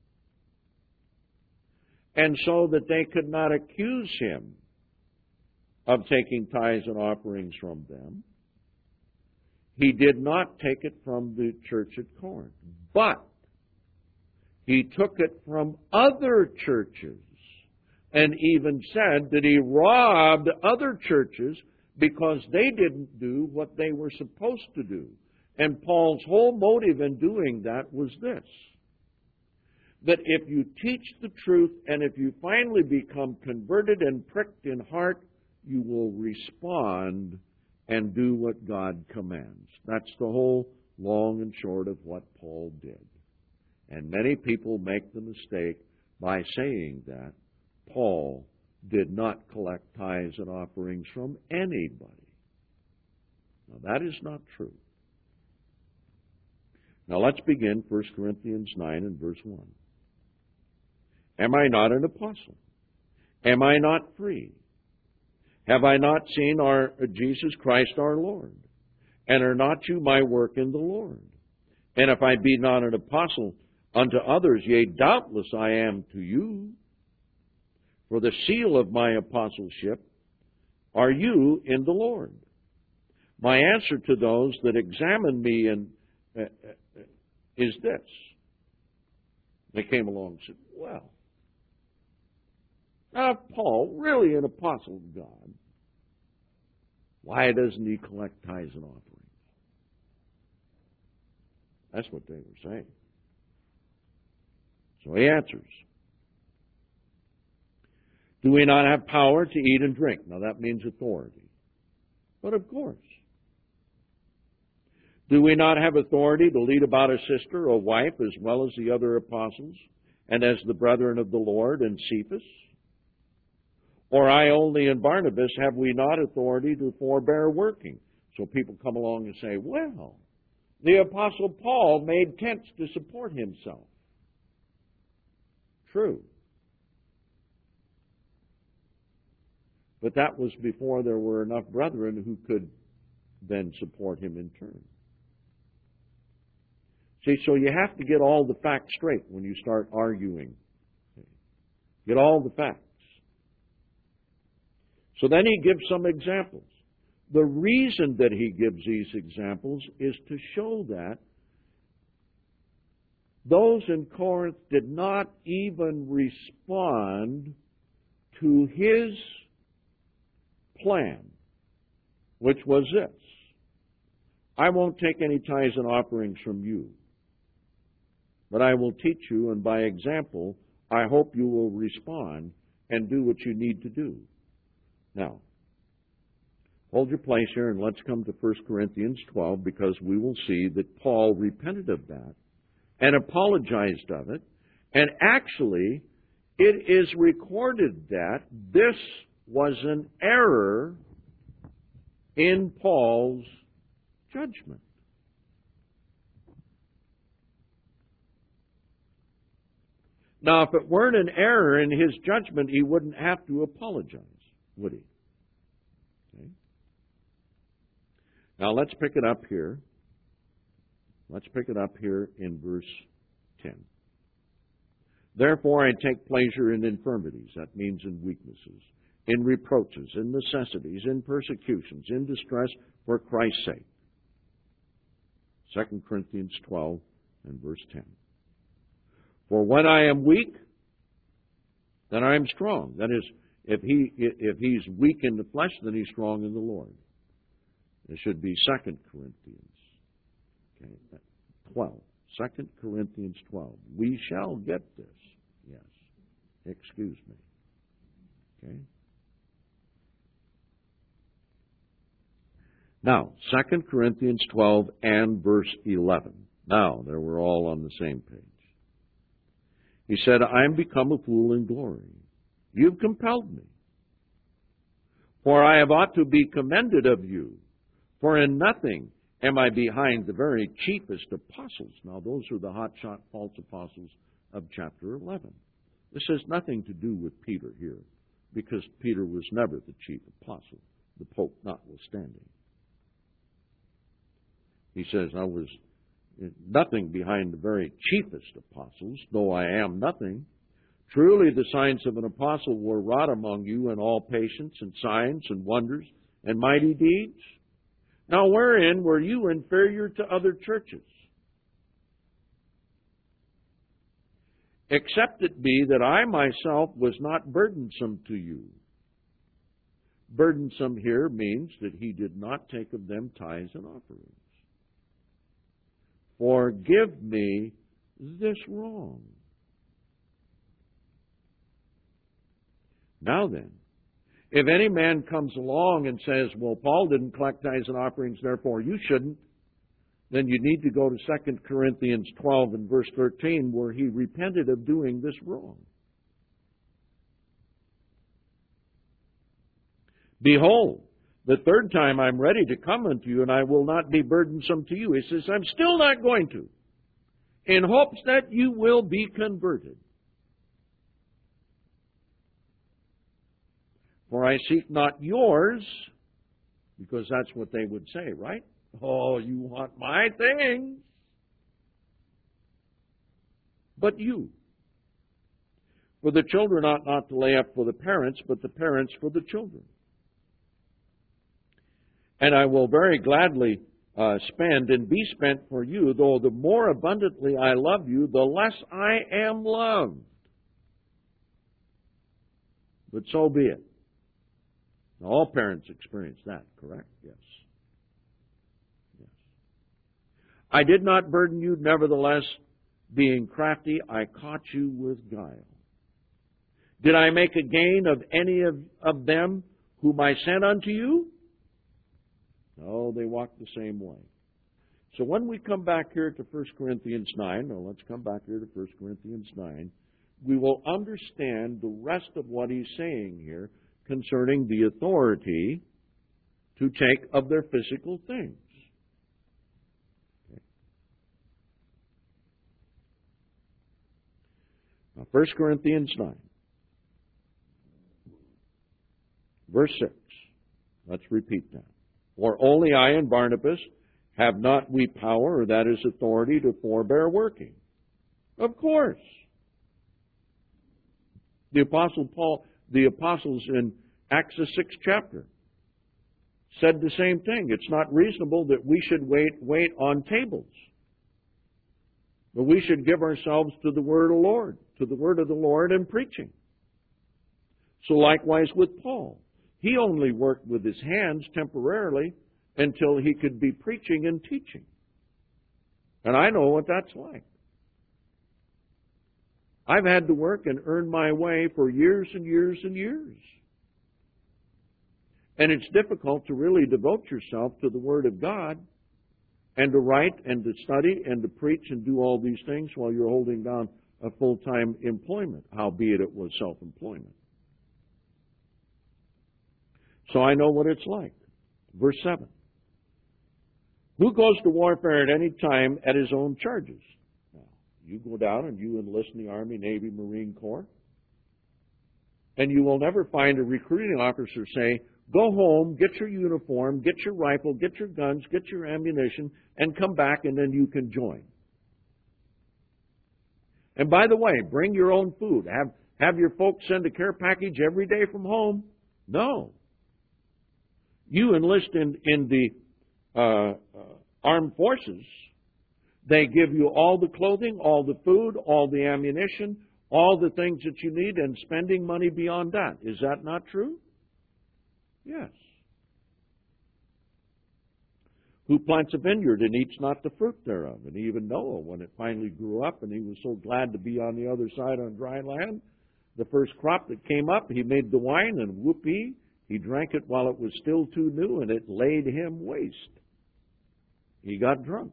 and so that they could not accuse him of taking tithes and offerings from them. He did not take it from the church at Corinth, but he took it from other churches and even said that he robbed other churches because they didn't do what they were supposed to do. And Paul's whole motive in doing that was this: that if you teach the truth and if you finally become converted and pricked in heart, you will respond and do what God commands. That's the whole long and short of what Paul did. And many people make the mistake by saying that Paul did not collect tithes and offerings from anybody. Now, that is not true. Now, let's begin 1 Corinthians 9 and verse 1. Am I not an apostle? Am I not free? Have I not seen Jesus Christ our Lord? And are not you my work in the Lord? And if I be not an apostle unto others, yea, doubtless I am to you. For the seal of my apostleship are you in the Lord. My answer to those that examine me is this. They came along and said, well, now, if Paul, really an apostle of God, why doesn't he collect tithes and offerings? That's what they were saying. So he answers, do we not have power to eat and drink? Now that means authority. But of course. Do we not have authority to lead about a sister or wife as well as the other apostles and as the brethren of the Lord and Cephas? Or I only and Barnabas, have we not authority to forbear working? So people come along and say, well, the Apostle Paul made tents to support himself. True. But that was before there were enough brethren who could then support him in turn. See, so you have to get all the facts straight when you start arguing. Get all the facts. So then he gives some examples. The reason that he gives these examples is to show that those in Corinth did not even respond to his plan, which was this: I won't take any tithes and offerings from you, but I will teach you, and by example, I hope you will respond and do what you need to do. Now, hold your place here and let's come to 1 Corinthians 12, because we will see that Paul repented of that and apologized of it. And actually, it is recorded that this was an error in Paul's judgment. Now, if it weren't an error in his judgment, he wouldn't have to apologize, would he? Okay. Now, let's pick it up here. Let's pick it up here in verse 10. Therefore, I take pleasure in infirmities, that means in weaknesses, in reproaches, in necessities, in persecutions, in distress for Christ's sake. 2 Corinthians 12 and verse 10. For when I am weak, then I am strong. That is, if he's weak in the flesh, then he's strong in the Lord. It should be 2 Corinthians 12. 2 Corinthians 12. We shall get this. Yes. Excuse me. Okay. Now, 2 Corinthians 12 and verse 11. Now, there we're all on the same page. He said, I am become a fool in glory. You've compelled me. For I have ought to be commended of you. For in nothing am I behind the very chiefest apostles. Now, those are the hotshot false apostles of chapter 11. This has nothing to do with Peter here, because Peter was never the chief apostle, the Pope notwithstanding. He says, I was nothing behind the very chiefest apostles, though I am nothing. Truly the signs of an apostle were wrought among you in all patience and signs and wonders and mighty deeds. Now wherein were you inferior to other churches? Except it be that I myself was not burdensome to you. Burdensome here means that he did not take of them tithes and offerings. Forgive me this wrong. Now then, if any man comes along and says, well, Paul didn't collect tithes and offerings, therefore you shouldn't, then you need to go to 2 Corinthians 12 and verse 13, where he repented of doing this wrong. Behold, the third time I'm ready to come unto you, and I will not be burdensome to you. He says, I'm still not going to, in hopes that you will be converted. For I seek not yours, because that's what they would say, right? Oh, you want my things. But you. For the children ought not to lay up for the parents, but the parents for the children. And I will very gladly spend and be spent for you, though the more abundantly I love you, the less I am loved. But so be it. Now, all parents experience that, correct? Yes. Yes. I did not burden you, nevertheless, being crafty, I caught you with guile. Did I make a gain of any of them whom I sent unto you? No, they walked the same way. So when we come back here to 1 Corinthians 9, or let's come back here to 1 Corinthians 9, we will understand the rest of what he's saying here concerning the authority to take of their physical things. Okay. Now, 1 Corinthians 9, verse 6. Let's repeat that. For only I and Barnabas have not we power, or that is authority, to forbear working. Of course. The Apostle Paul, the apostles in Acts the 6th chapter, said the same thing. It's not reasonable that we should wait on tables. But we should give ourselves to the word of the Lord, to the word of the Lord and preaching. So likewise with Paul. He only worked with his hands temporarily until he could be preaching and teaching. And I know what that's like. I've had to work and earn my way for years and years and years. And it's difficult to really devote yourself to the Word of God and to write and to study and to preach and do all these things while you're holding down a full-time employment, howbeit it was self-employment. So I know what it's like. Verse 7. Who goes to warfare at any time at his own charges? Now, you go down and you enlist in the Army, Navy, Marine Corps, and you will never find a recruiting officer say, go home, get your uniform, get your rifle, get your guns, get your ammunition, and come back and then you can join. And by the way, bring your own food. Have your folks send a care package every day from home. No. You enlist in the armed forces. They give you all the clothing, all the food, all the ammunition, all the things that you need, and spending money beyond that. Is that not true? Yes. Who plants a vineyard and eats not the fruit thereof? And even Noah, when it finally grew up and he was so glad to be on the other side on dry land, the first crop that came up, he made the wine and whoopee, he drank it while it was still too new and it laid him waste. He got drunk.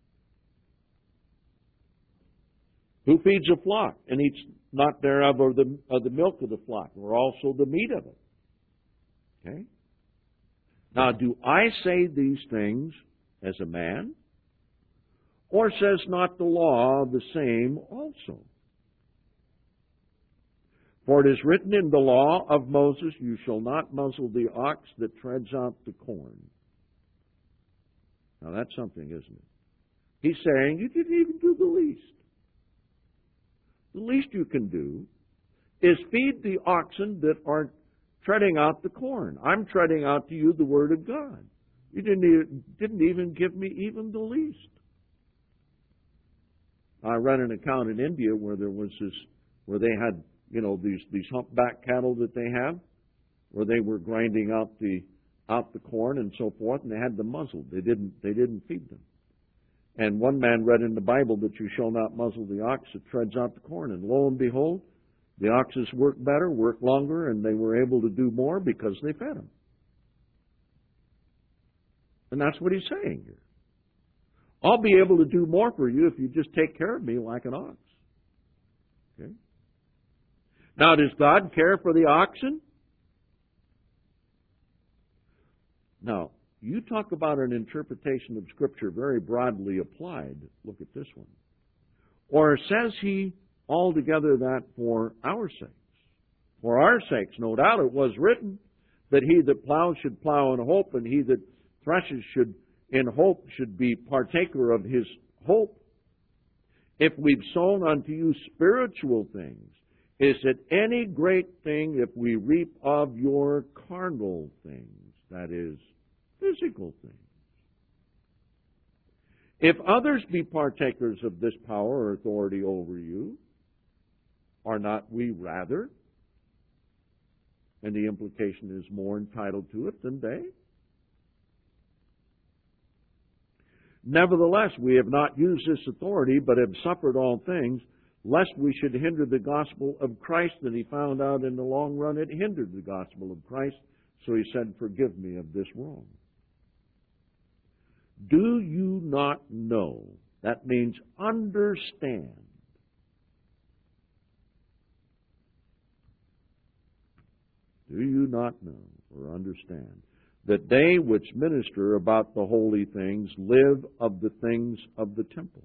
Who feeds a flock and eats not thereof or the milk of the flock, or also the meat of it? Okay? Now, do I say these things as a man? Or says not the law the same also? For it is written in the law of Moses, you shall not muzzle the ox that treads out the corn. Now, that's something, isn't it? He's saying you didn't even do the least. The least you can do is feed the oxen that are treading out the corn. I'm treading out to you the Word of God. You didn't even give me even the least. I read an account in India where where they had, these humpback cattle that they have, where they were grinding out the corn and so forth, and they had them muzzled. They didn't feed them. And one man read in the Bible that you shall not muzzle the ox that treads out the corn. And lo and behold, the oxes worked better, worked longer, and they were able to do more because they fed them. And that's what he's saying here. I'll be able to do more for you if you just take care of me like an ox. Okay? Now, does God care for the oxen? Now, you talk about an interpretation of Scripture very broadly applied. Look at this one. Or says he altogether that for our sakes? For our sakes, no doubt it was written that he that plows should plow in hope, and he that threshes in hope should be partaker of his hope. If we've sown unto you spiritual things, is it any great thing if we reap of your carnal things, that is, physical things? If others be partakers of this power or authority over you, are not we rather? And the implication is more entitled to it than they. Nevertheless, we have not used this authority, but have suffered all things, lest we should hinder the gospel of Christ. And he found out in the long run it hindered the gospel of Christ. So he said, forgive me of this wrong. Do you not know? That means understand. Do you not know or understand that they which minister about the holy things live of the things of the temple?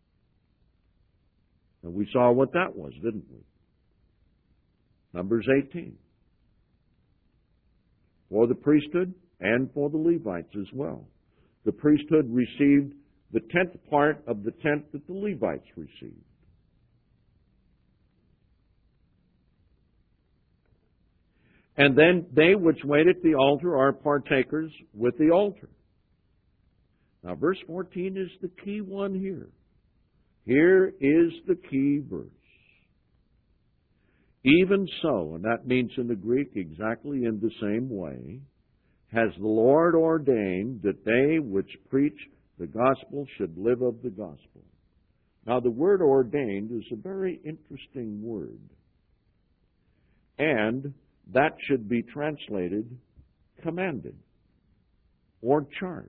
And we saw what that was, didn't we? Numbers 18. For the priesthood and for the Levites as well. The priesthood received the 10th part of the tenth that the Levites received. And then they which wait at the altar are partakers with the altar. Now, verse 14 is the key one here. Here is the key verse. Even so, and that means in the Greek exactly in the same way, has the Lord ordained that they which preach the gospel should live of the gospel. Now, the word ordained is a very interesting word, and that should be translated commanded or charged.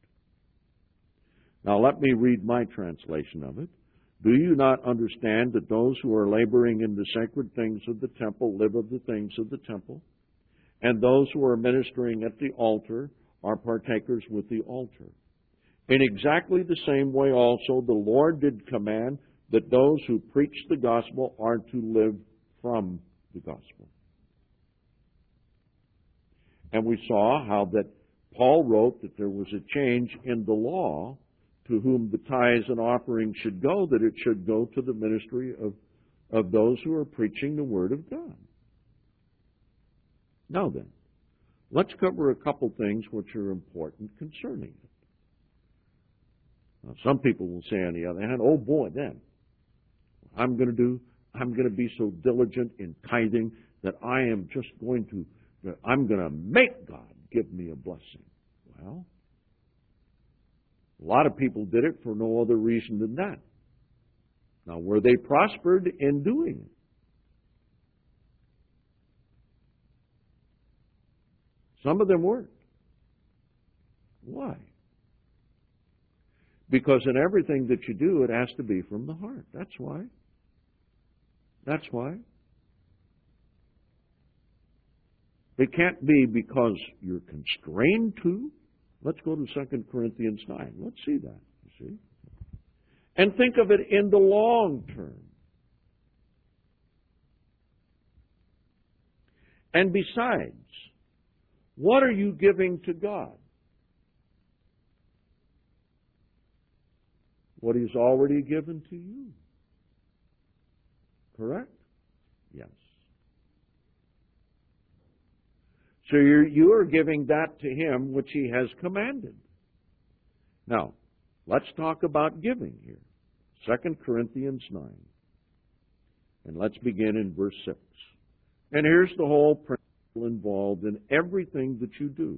Now, let me read my translation of it. Do you not understand that those who are laboring in the sacred things of the temple live of the things of the temple, and those who are ministering at the altar are partakers with the altar? In exactly the same way also the Lord did command that those who preach the gospel are to live from the gospel. And we saw how that Paul wrote that there was a change in the law to whom the tithes and offerings should go, that it should go to the ministry of those who are preaching the Word of God. Now then, let's cover a couple things which are important concerning it. Now, some people will say, on the other hand, oh boy, then, I'm going to be so diligent in tithing that I'm going to make God give me a blessing. Well, a lot of people did it for no other reason than that. Now, were they prospered in doing it? Some of them weren't. Why? Because in everything that you do, it has to be from the heart. That's why. That's why. It can't be because you're constrained to. Let's go to 2 Corinthians 9. Let's see that, you see. And think of it in the long term. And besides, what are you giving to God? What He's already given to you. Correct? Yes. So you are giving that to Him which He has commanded. Now, let's talk about giving here. 2 Corinthians 9. And let's begin in verse 6. And here's the whole principle involved in everything that you do.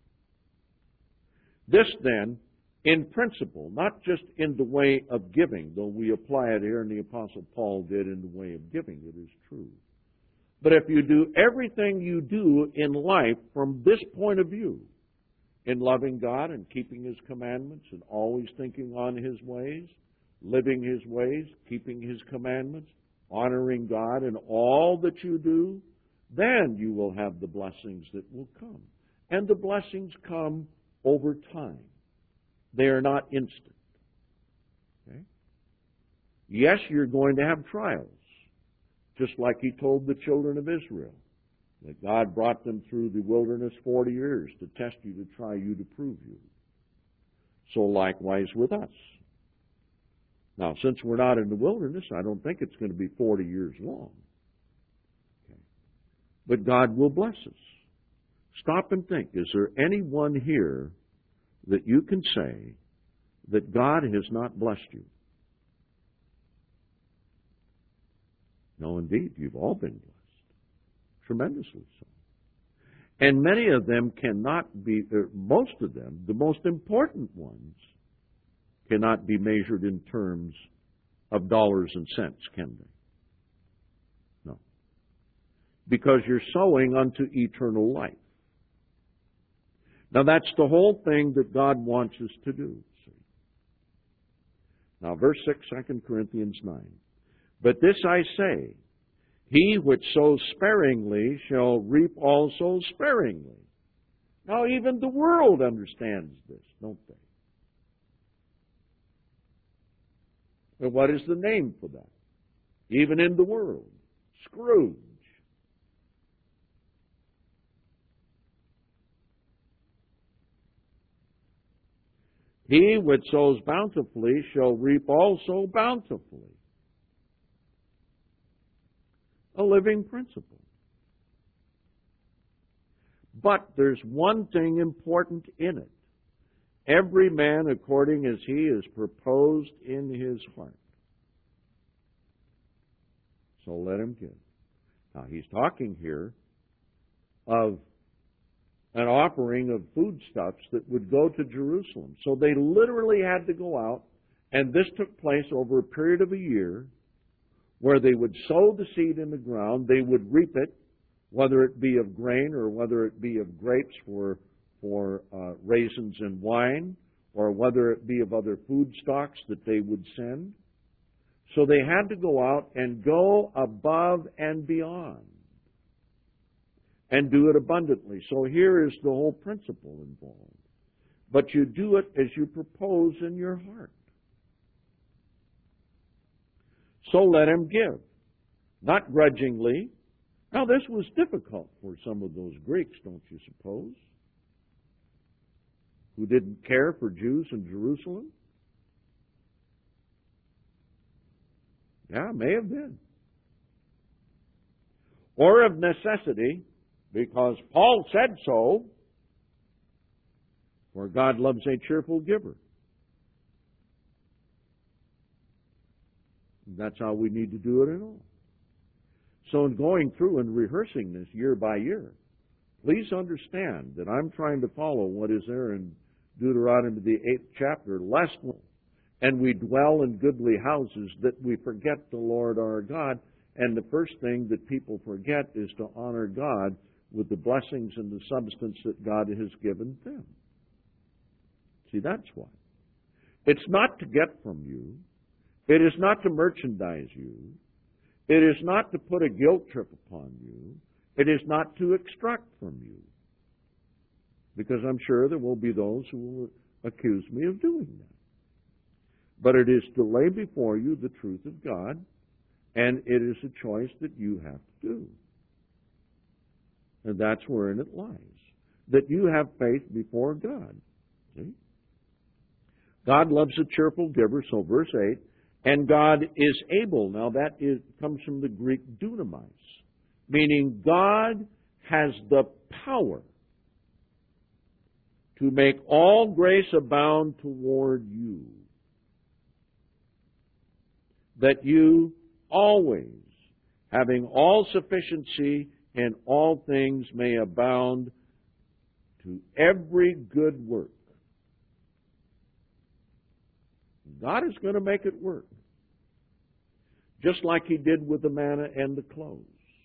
This then, in principle, not just in the way of giving, though we apply it here, and the Apostle Paul did in the way of giving, it is true. But if you do everything you do in life from this point of view, in loving God and keeping His commandments and always thinking on His ways, living His ways, keeping His commandments, honoring God in all that you do, then you will have the blessings that will come. And the blessings come over time. They are not instant. Okay? Yes, you're going to have trials, just like He told the children of Israel, that God brought them through the wilderness 40 years to test you, to try you, to prove you. So likewise with us. Now, since we're not in the wilderness, I don't think it's going to be 40 years long. Okay. But God will bless us. Stop and think, is there anyone here that you can say that God has not blessed you? No, indeed, you've all been blessed. Tremendously so. And many of them cannot be, most of them, the most important ones, cannot be measured in terms of dollars and cents, can they? No. Because you're sowing unto eternal life. Now that's the whole thing that God wants us to do. See? Now verse 6, 2 Corinthians 9. But this I say, he which sows sparingly shall reap also sparingly. Now even the world understands this, don't they? And what is the name for that? Even in the world, Scrooge. He which sows bountifully shall reap also bountifully. A living principle. But there's one thing important in it. Every man according as he is proposed in his heart. So let him give. Now he's talking here of an offering of foodstuffs that would go to Jerusalem. So they literally had to go out And this took place over a period of a year where they would sow the seed in the ground, they would reap it, whether it be of grain or whether it be of grapes for raisins and wine, or whether it be of other food stocks that they would send. So they had to go out and go above and beyond and do it abundantly. So here is the whole principle involved. But you do it as you propose in your heart. So let him give, not grudgingly. Now this was difficult for some of those Greeks, don't you suppose, who didn't care for Jews in Jerusalem? Yeah, may have been. Or of necessity, because Paul said so, for God loves a cheerful giver. That's how we need to do it at all. So in going through and rehearsing this year by year, please understand that I'm trying to follow what is there in Deuteronomy, the 8th chapter, lest and we dwell in goodly houses that we forget the Lord our God. And the first thing that people forget is to honor God with the blessings and the substance that God has given them. See, that's why. It's not to get from you. It is not to merchandise you. It is not to put a guilt trip upon you. It is not to extract from you. Because I'm sure there will be those who will accuse me of doing that. But it is to lay before you the truth of God, and it is a choice that you have to do. And that's wherein it lies. That you have faith before God. See? God loves a cheerful giver, so verse 8, and God is able. Now that comes from the Greek dunamais, meaning God has the power to make all grace abound toward you, that you always, having all sufficiency in all things, may abound to every good work. God is going to make it work. Just like He did with the manna and the clothes.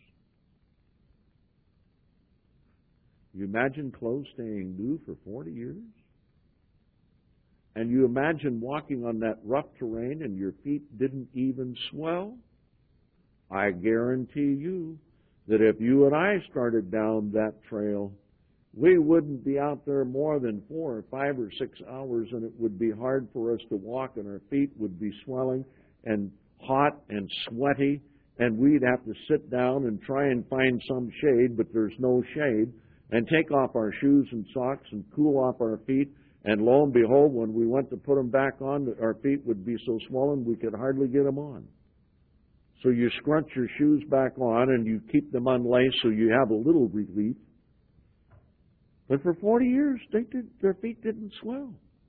You imagine clothes staying new for 40 years? And you imagine walking on that rough terrain and your feet didn't even swell? I guarantee you that if you and I started down that trail, we wouldn't be out there more than 4 or 5 or 6 hours, and it would be hard for us to walk, and our feet would be swelling and hot and sweaty, and we'd have to sit down and try and find some shade, but there's no shade, and take off our shoes and socks and cool off our feet, and lo and behold, when we went to put them back on, our feet would be so swollen we could hardly get them on. So you scrunch your shoes back on, and you keep them unlaced so you have a little relief. But for 40 years, their feet didn't swell.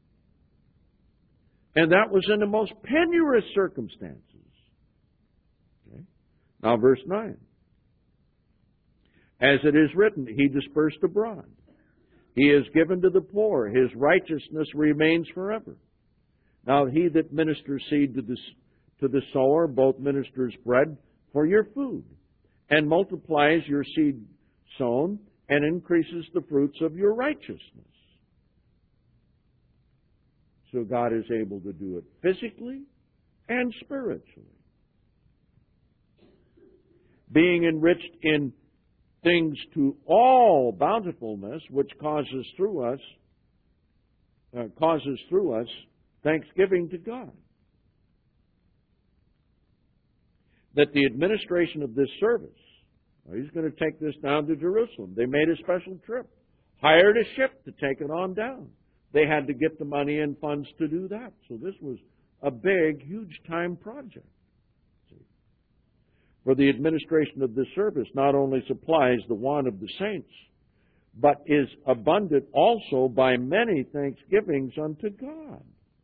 And that was in the most penurious circumstances. Okay? Now, verse 9. As it is written, He dispersed abroad. He is given to the poor. His righteousness remains forever. Now, He that ministers seed to the sower, both ministers bread for your food, and multiplies your seed sown, and increases the fruits of your righteousness. So God is able to do it physically and spiritually. Being enriched in things to all bountifulness, which causes through us thanksgiving to God. That the administration of this service, He's going to take this down to Jerusalem. They made a special trip, hired a ship to take it on down. They had to get the money and funds to do that. So this was a big, huge time project. For the administration of this service not only supplies the want of the saints, but is abundant also by many thanksgivings unto God.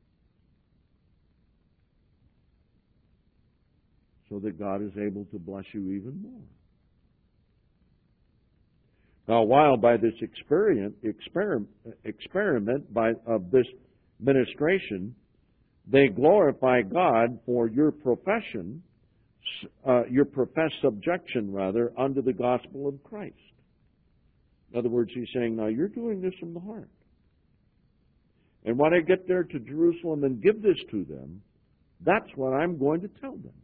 So that God is able to bless you even more. Now, while by this experiment of this ministration, They glorify God for your profession, your professed subjection, rather, unto the gospel of Christ. In other words, he's saying, now you're doing this from the heart. And when I get there to Jerusalem and give this to them, that's what I'm going to tell them.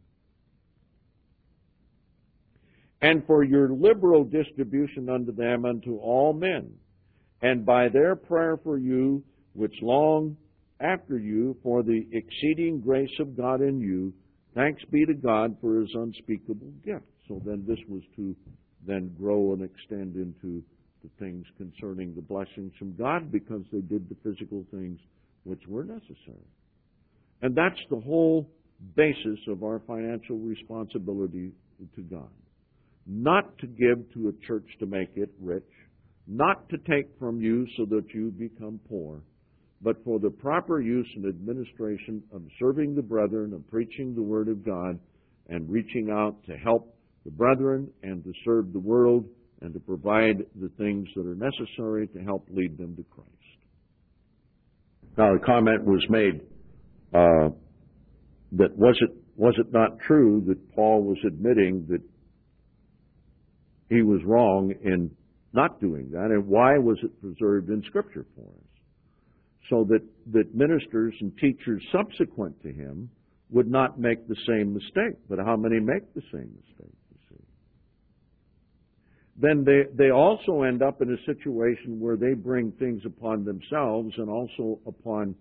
And for your liberal distribution unto them, unto all men, and by their prayer for you, which long after you, for the exceeding grace of God in you, thanks be to God for his unspeakable gift. So then this was to then grow and extend into the things concerning the blessings from God, because they did the physical things which were necessary. And that's the whole basis of our financial responsibility to God. Not to give to a church to make it rich, not to take from you so that you become poor, but for the proper use and administration of serving the brethren, of preaching the Word of God, and reaching out to help the brethren and to serve the world and to provide the things that are necessary to help lead them to Christ. Now, the comment was made that was it not true that Paul was admitting that he was wrong in not doing that, and why was it preserved in Scripture for us? So that ministers and teachers subsequent to him would not make the same mistake. But how many make the same mistake, you see? Then they also end up in a situation where they bring things upon themselves and also upon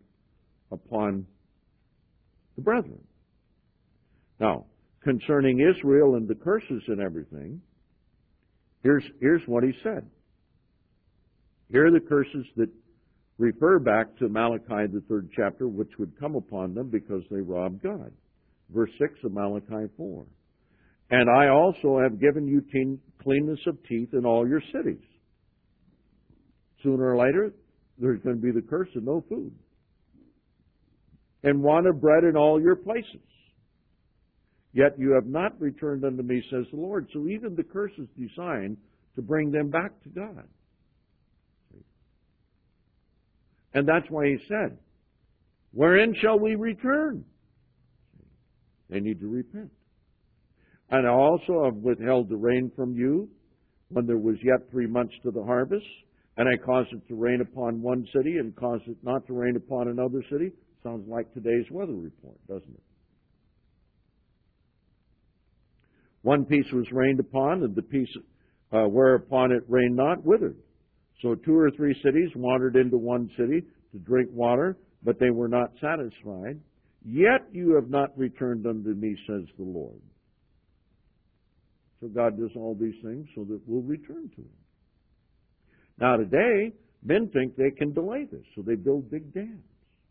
the brethren. Now, concerning Israel and the curses and everything, here's what he said. Here are the curses that refer back to Malachi, the 3rd chapter, which would come upon them because they robbed God. Verse 6 of Malachi 4. And I also have given you cleanness of teeth in all your cities. Sooner or later, there's going to be the curse of no food. And want of bread in all your places. Yet you have not returned unto me, says the Lord. So even the curse is designed to bring them back to God. And that's why he said, wherein shall we return? They need to repent. And I also have withheld the rain from you when there was yet 3 months to the harvest, and I caused it to rain upon one city and caused it not to rain upon another city. Sounds like today's weather report, doesn't it? One piece was rained upon, and the piece whereupon it rained not withered. So 2 or 3 cities wandered into one city to drink water, but they were not satisfied. Yet you have not returned unto me, says the Lord. So God does all these things so that we'll return to Him. Now today, men think they can delay this, so they build big dams.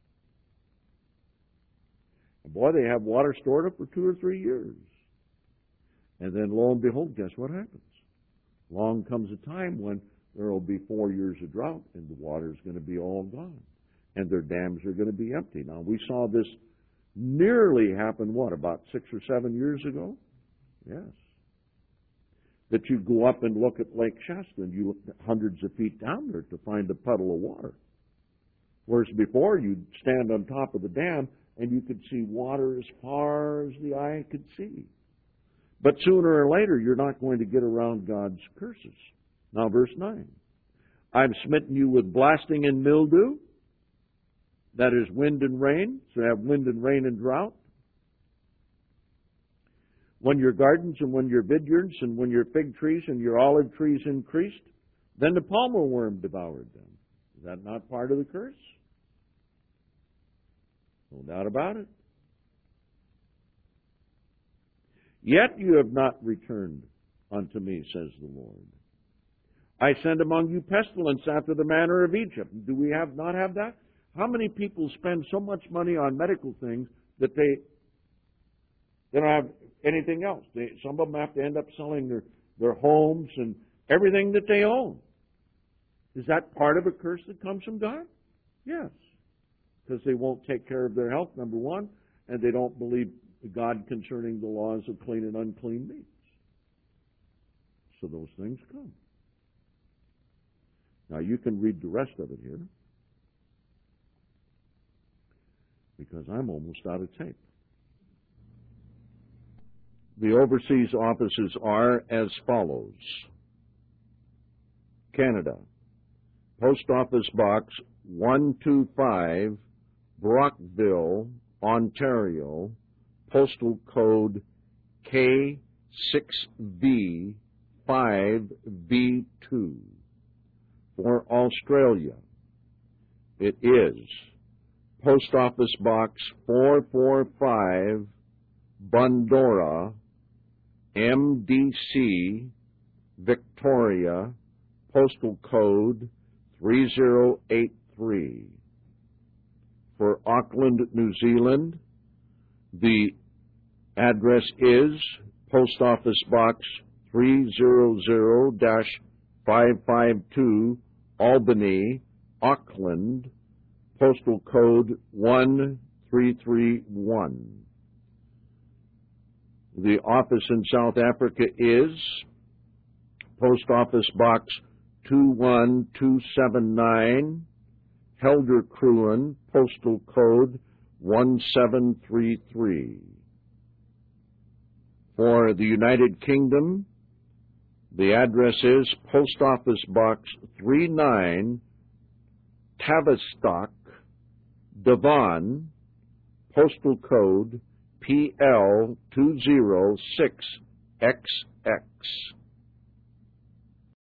And boy, they have water stored up for 2 or 3 years. And then lo and behold, guess what happens? Along comes a time when there will be 4 years of drought and the water is going to be all gone. And their dams are going to be empty. Now, we saw this nearly happen, about 6 or 7 years ago? Yes. That you go up and look at Lake Shasta and you look hundreds of feet down there to find a puddle of water. Whereas before, you'd stand on top of the dam and you could see water as far as the eye could see. But sooner or later, you're not going to get around God's curses. Now, verse 9. I've smitten you with blasting and mildew. That is wind and rain. So you have wind and rain and drought. When your gardens and when your vineyards and when your fig trees and your olive trees increased, then the palmer worm devoured them. Is that not part of the curse? No doubt about it. Yet you have not returned unto me, says the Lord. I send among you pestilence after the manner of Egypt. Do we not have that? How many people spend so much money on medical things that they don't have anything else? Some of them have to end up selling their homes and everything that they own. Is that part of a curse that comes from God? Yes. Because they won't take care of their health, number one, and they don't believe God concerning the laws of clean and unclean meats. So those things come. Now you can read the rest of it here. because I'm almost out of tape. The overseas offices are as follows. Canada, Post Office Box 125, Brockville, Ontario, postal code K6V5V2. For Australia, it is Post Office Box 445, Bundora, MDC, Victoria, postal code 3083. For Auckland, New Zealand, the address is Post Office Box 300-552, Albany, Auckland, postal code 1331. The office in South Africa is Post Office Box 21279, Helderkruin, postal code 1733. For the United Kingdom, the address is Post Office Box 39, Tavistock, Devon, postal code PL206XX.